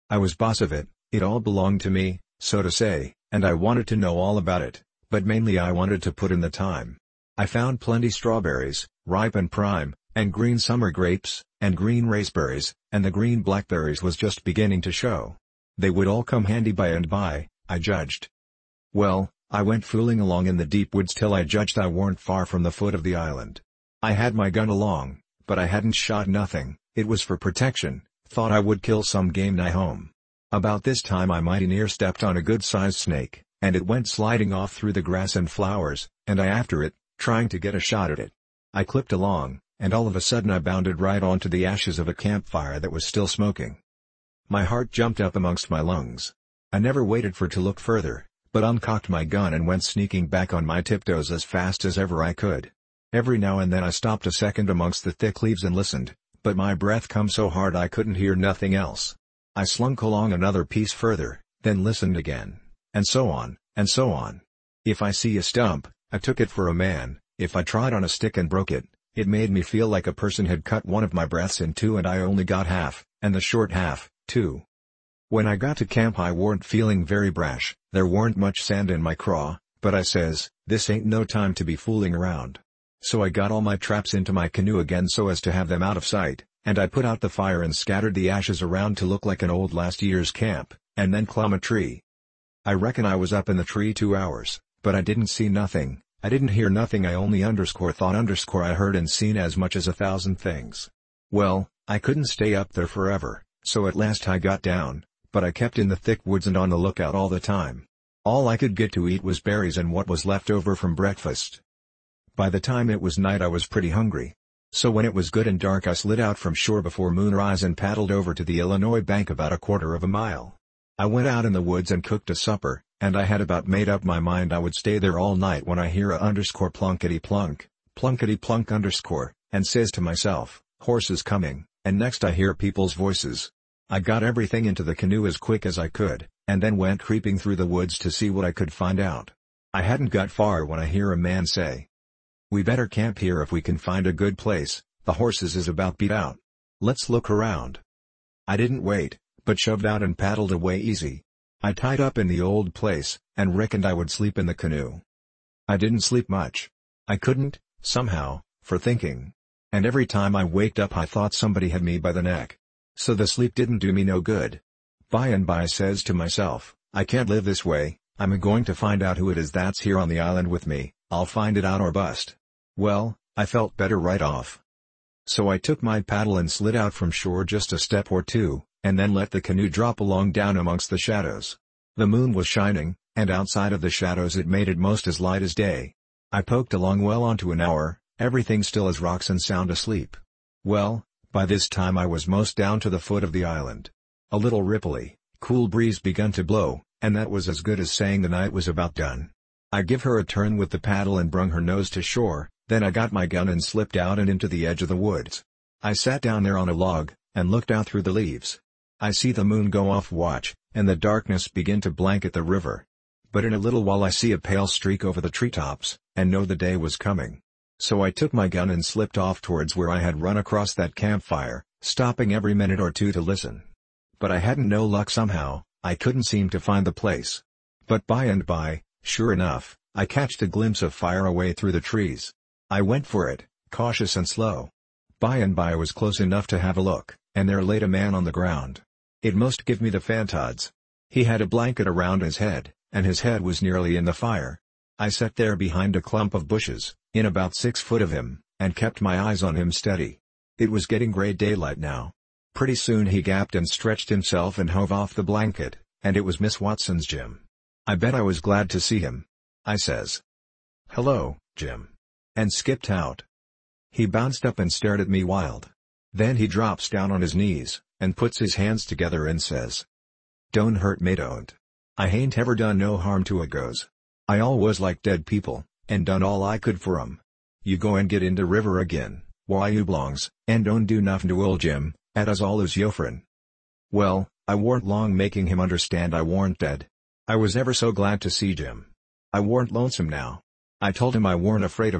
I was boss of it, it all belonged to me, so to say, and I wanted to know all about it, but mainly I wanted to put in the time. I found plenty strawberries, ripe and prime, and green summer grapes, and green raspberries, and the green blackberries was just beginning to show. They would all come handy by and by, I judged. Well, I went fooling along in the deep woods till I judged I weren't far from the foot of the island. I had my gun along, but I hadn't shot nothing, it was for protection, thought I would kill some game nigh home. About this time I mighty near stepped on a good-sized snake, and it went sliding off through the grass and flowers, and I after it, trying to get a shot at it. I clipped along, and all of a sudden I bounded right onto the ashes of a campfire that was still smoking. My heart jumped up amongst my lungs. I never waited for to look further, but uncocked my gun and went sneaking back on my tiptoes as fast as ever I could. Every now and then I stopped a second amongst the thick leaves and listened, but my breath come so hard I couldn't hear nothing else. I slunk along another piece further, then listened again, and so on, and so on. If I see a stump, I took it for a man, if I tried on a stick and broke it, it made me feel like a person had cut one of my breaths in two and I only got half, and the short half, too. When I got to camp I weren't feeling very brash, there weren't much sand in my craw, but I says, this ain't no time to be fooling around. So I got all my traps into my canoe again so as to have them out of sight, and I put out the fire and scattered the ashes around to look like an old last year's camp, and then climb a tree. I reckon I was up in the tree 2 hours, but I didn't see nothing, I didn't hear nothing, I only thought I heard and seen as much as 1,000 things. Well, I couldn't stay up there forever, so at last I got down, but I kept in the thick woods and on the lookout all the time. All I could get to eat was berries and what was left over from breakfast. By the time it was night I was pretty hungry. So when it was good and dark I slid out from shore before moonrise and paddled over to the Illinois bank about a quarter of a mile. I went out in the woods and cooked a supper, and I had about made up my mind I would stay there all night when I hear a _plunkety plunk, plunkety plunk _, and says to myself, horses coming, and next I hear people's voices. I got everything into the canoe as quick as I could, and then went creeping through the woods to see what I could find out. I hadn't got far when I hear a man say, "We better camp here if we can find a good place, the horses is about beat out. Let's look around." I didn't wait, but shoved out and paddled away easy. I tied up in the old place, and reckoned I would sleep in the canoe. I didn't sleep much. I couldn't, somehow, for thinking. And every time I waked up I thought somebody had me by the neck. So the sleep didn't do me no good. By and by I says to myself, I can't live this way, I'm going to find out who it is that's here on the island with me, I'll find it out or bust. Well, I felt better right off. So I took my paddle and slid out from shore just a step or two, and then let the canoe drop along down amongst the shadows. The moon was shining, and outside of the shadows it made it most as light as day. I poked along well onto an hour, everything still as rocks and sound asleep. Well, by this time I was most down to the foot of the island. A little ripply, cool breeze begun to blow, and that was as good as saying the night was about done. I give her a turn with the paddle and brung her nose to shore, then I got my gun and slipped out and into the edge of the woods. I sat down there on a log, and looked out through the leaves. I see the moon go off watch, and the darkness begin to blanket the river. But in a little while I see a pale streak over the treetops, and know the day was coming. So I took my gun and slipped off towards where I had run across that campfire, stopping every minute or two to listen. But I hadn't no luck somehow, I couldn't seem to find the place. But by and by, sure enough, I catched a glimpse of fire away through the trees. I went for it, cautious and slow. By and by I was close enough to have a look, and there laid a man on the ground. It most give me the fantods. He had a blanket around his head, and his head was nearly in the fire. I sat there behind a clump of bushes, in about 6 foot of him, and kept my eyes on him steady. It was getting gray daylight now. Pretty soon he gapped and stretched himself and hove off the blanket, and it was Miss Watson's Jim. I bet I was glad to see him. I says, "Hello, Jim," and skipped out. He bounced up and stared at me wild. Then he drops down on his knees, and puts his hands together and says, "Don't hurt me, don't. I hain't ever done no harm to a goes. I always like dead people, and done all I could for 'em. You go and get in the river again, why you belongs, and don't do nothing to ol' Jim, at us all is yo' friend." Well, I warn't long making him understand I warn't dead. I was ever so glad to see Jim. I warn't lonesome now. I told him I warn't afraid of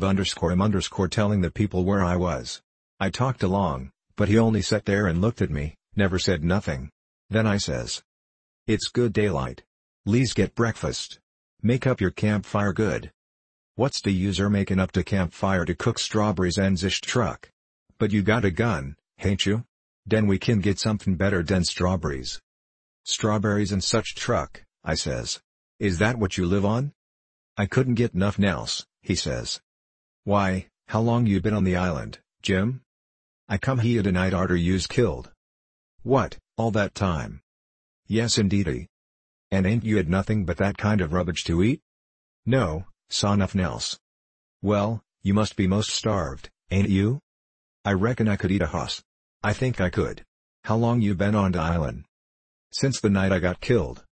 him telling the people where I was. I talked along, but he only sat there and looked at me, never said nothing. Then I says. It's good daylight. Le's get breakfast. Make up your campfire good. What's the user making up to campfire to cook strawberries and zish truck? But you got a gun, hain't you? Den we can get something better den strawberries. Strawberries and such truck, I says. Is that what you live on? I couldn't get nothing else, he says. Why, how long you been on the island, Jim? I come here tonight arter you's killed. What, all that time? Yes indeedy. And ain't you had nothing but that kind of rubbish to eat? No, saw nothing else. Well, you must be most starved, ain't you? I reckon I could eat a hoss. I think I could. How long you been on the island? Since the night I got killed.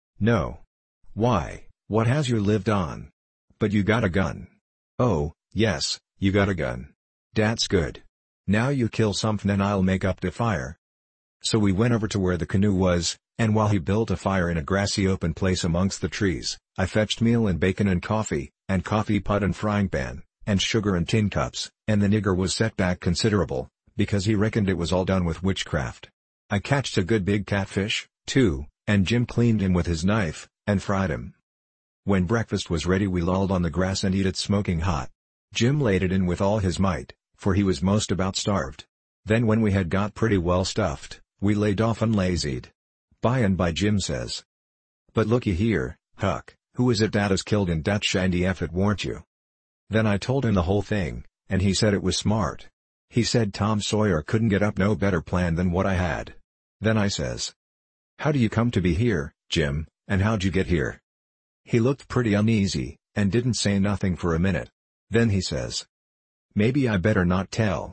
No. Why, what has you lived on? But you got a gun. Oh, yes, you got a gun. Dat's good. Now you kill something and I'll make up the fire. So we went over to where the canoe was, and while he built a fire in a grassy open place amongst the trees, I fetched meal and bacon and coffee pot and frying pan, and sugar and tin cups, and the nigger was set back considerable, because he reckoned it was all done with witchcraft. I catched a good big catfish, too, and Jim cleaned him with his knife, and fried him. When breakfast was ready we lolled on the grass and eat it smoking hot. Jim laid it in with all his might, for he was most about starved. Then when we had got pretty well stuffed, we laid off and lazied. By and by Jim says. But looky here, Huck, who is it dat is killed in dat shandy effort warn't you? Then I told him the whole thing, and he said it was smart. He said Tom Sawyer couldn't get up no better plan than what I had. Then I says. How do you come to be here, Jim, and how'd you get here? He looked pretty uneasy, and didn't say nothing for a minute. Then he says. Maybe I better not tell.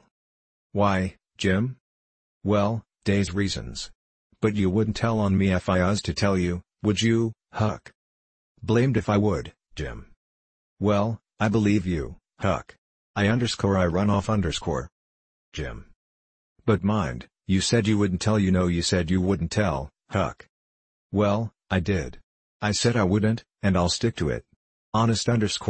Why, Jim? Well, dey's reasons. But you wouldn't tell on me if I was to tell you, would you, Huck? Blamed if I would, Jim. Well, I believe you, Huck. I run off _ Jim. But mind, you said you wouldn't tell you said you wouldn't tell, Huck. Well, I did. I said I wouldn't, and I'll stick to it. Honest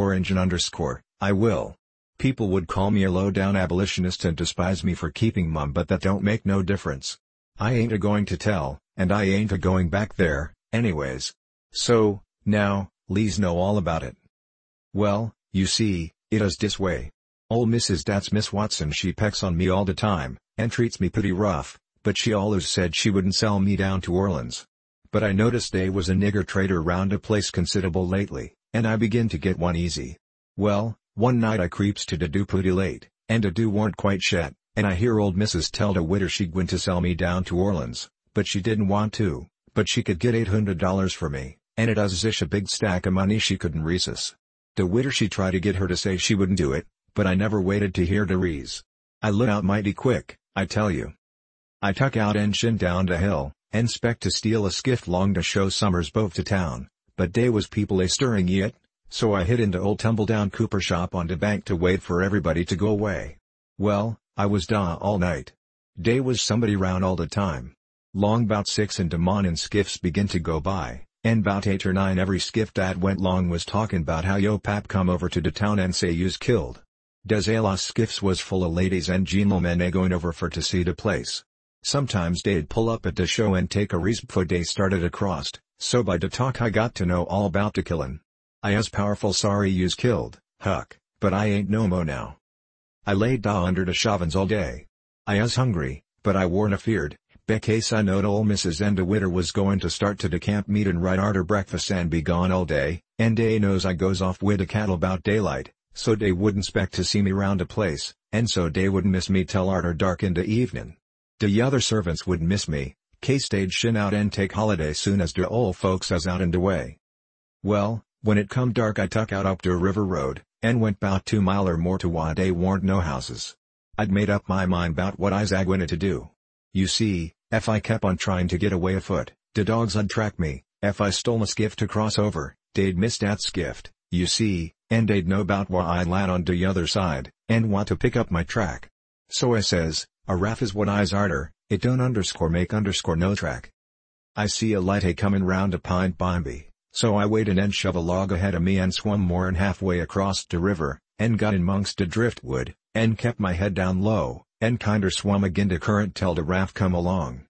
_ I will. People would call me a low-down abolitionist and despise me for keeping mum, but that don't make no difference. I ain't a-going to tell, and I ain't a-going back there, anyways. So, now, le's know all about it. Well, you see, it is dis way. Ol' Mrs. Dat's Miss Watson she pecks on me all the time, and treats me pretty rough, but she allus said she wouldn't sell me down to Orleans. But I noticed they was a nigger trader round a place considerable lately, and I begin to get uneasy. Well, one night I creeps to de do pretty late, and de do warn't quite shet, and I hear old Mrs. tell de widder she gwine to sell me down to Orleans, but she didn't want to, but she could get $800 for me, and it was ish a big stack of money she couldn't resist. De widder she tried to get her to say she wouldn't do it, but I never waited to hear de reas. I lit out mighty quick, I tell you. I tuck out and shin down de hill, and spec to steal a skiff long to show Summers boat to town, but dey was people a-stirring yet, so I hid into old tumble-down Cooper shop on de bank to wait for everybody to go away. Well, I was dah all night. Dey was somebody round all the time. Long 'bout 6 in de mornin' skiffs begin to go by, and 'bout 8 or 9 every skiff dat went long was talkin' 'bout how yo pap come over to de town and say you's killed. Des a los skiffs was full of ladies and gentlemen a-going over for to see de place. Sometimes dey'd pull up at de show and take a reason before dey started across, so by de talk I got to know all 'bout de killin'. I is powerful sorry you's killed, Huck, but I ain't no mo now. I laid dah under de shovins all day. I is hungry, but I warn't afeard, becase I knowed ol' Mrs. and de widder was goin' to start to de camp meetin' right arter breakfast and be gone all day, and dey knows I goes off wid de cattle 'bout daylight, so dey wouldn't spect to see me round de place, and so dey wouldn't miss me till arter dark in de evenin'. De yother servants wouldn't miss me, case dey'd shin out and take holiday soon as de ol' folks is out in de way. Well, when it come dark I tuck out up de river road, and went 'bout 2 mile or more to wha dey warn't no houses. I'd made up my mind 'bout what I's a-gwine to do. You see, ef I kep on trying to get away afoot, de dogs 'ud track me. Ef I stole a skiff to cross over, dey'd miss dat skiff, you see, and dey'd know 'bout wha I'd land on de yother side, and want to pick up my track. So I says, a raft is what I's arter, it don't make no track. I see a light a-comin' round a pint bimeby. So I waited and shove a log ahead of me and swum more'n halfway across de river, and got in 'mongst de driftwood, and kept my head down low, and kinder swum agin de current till de raft come along.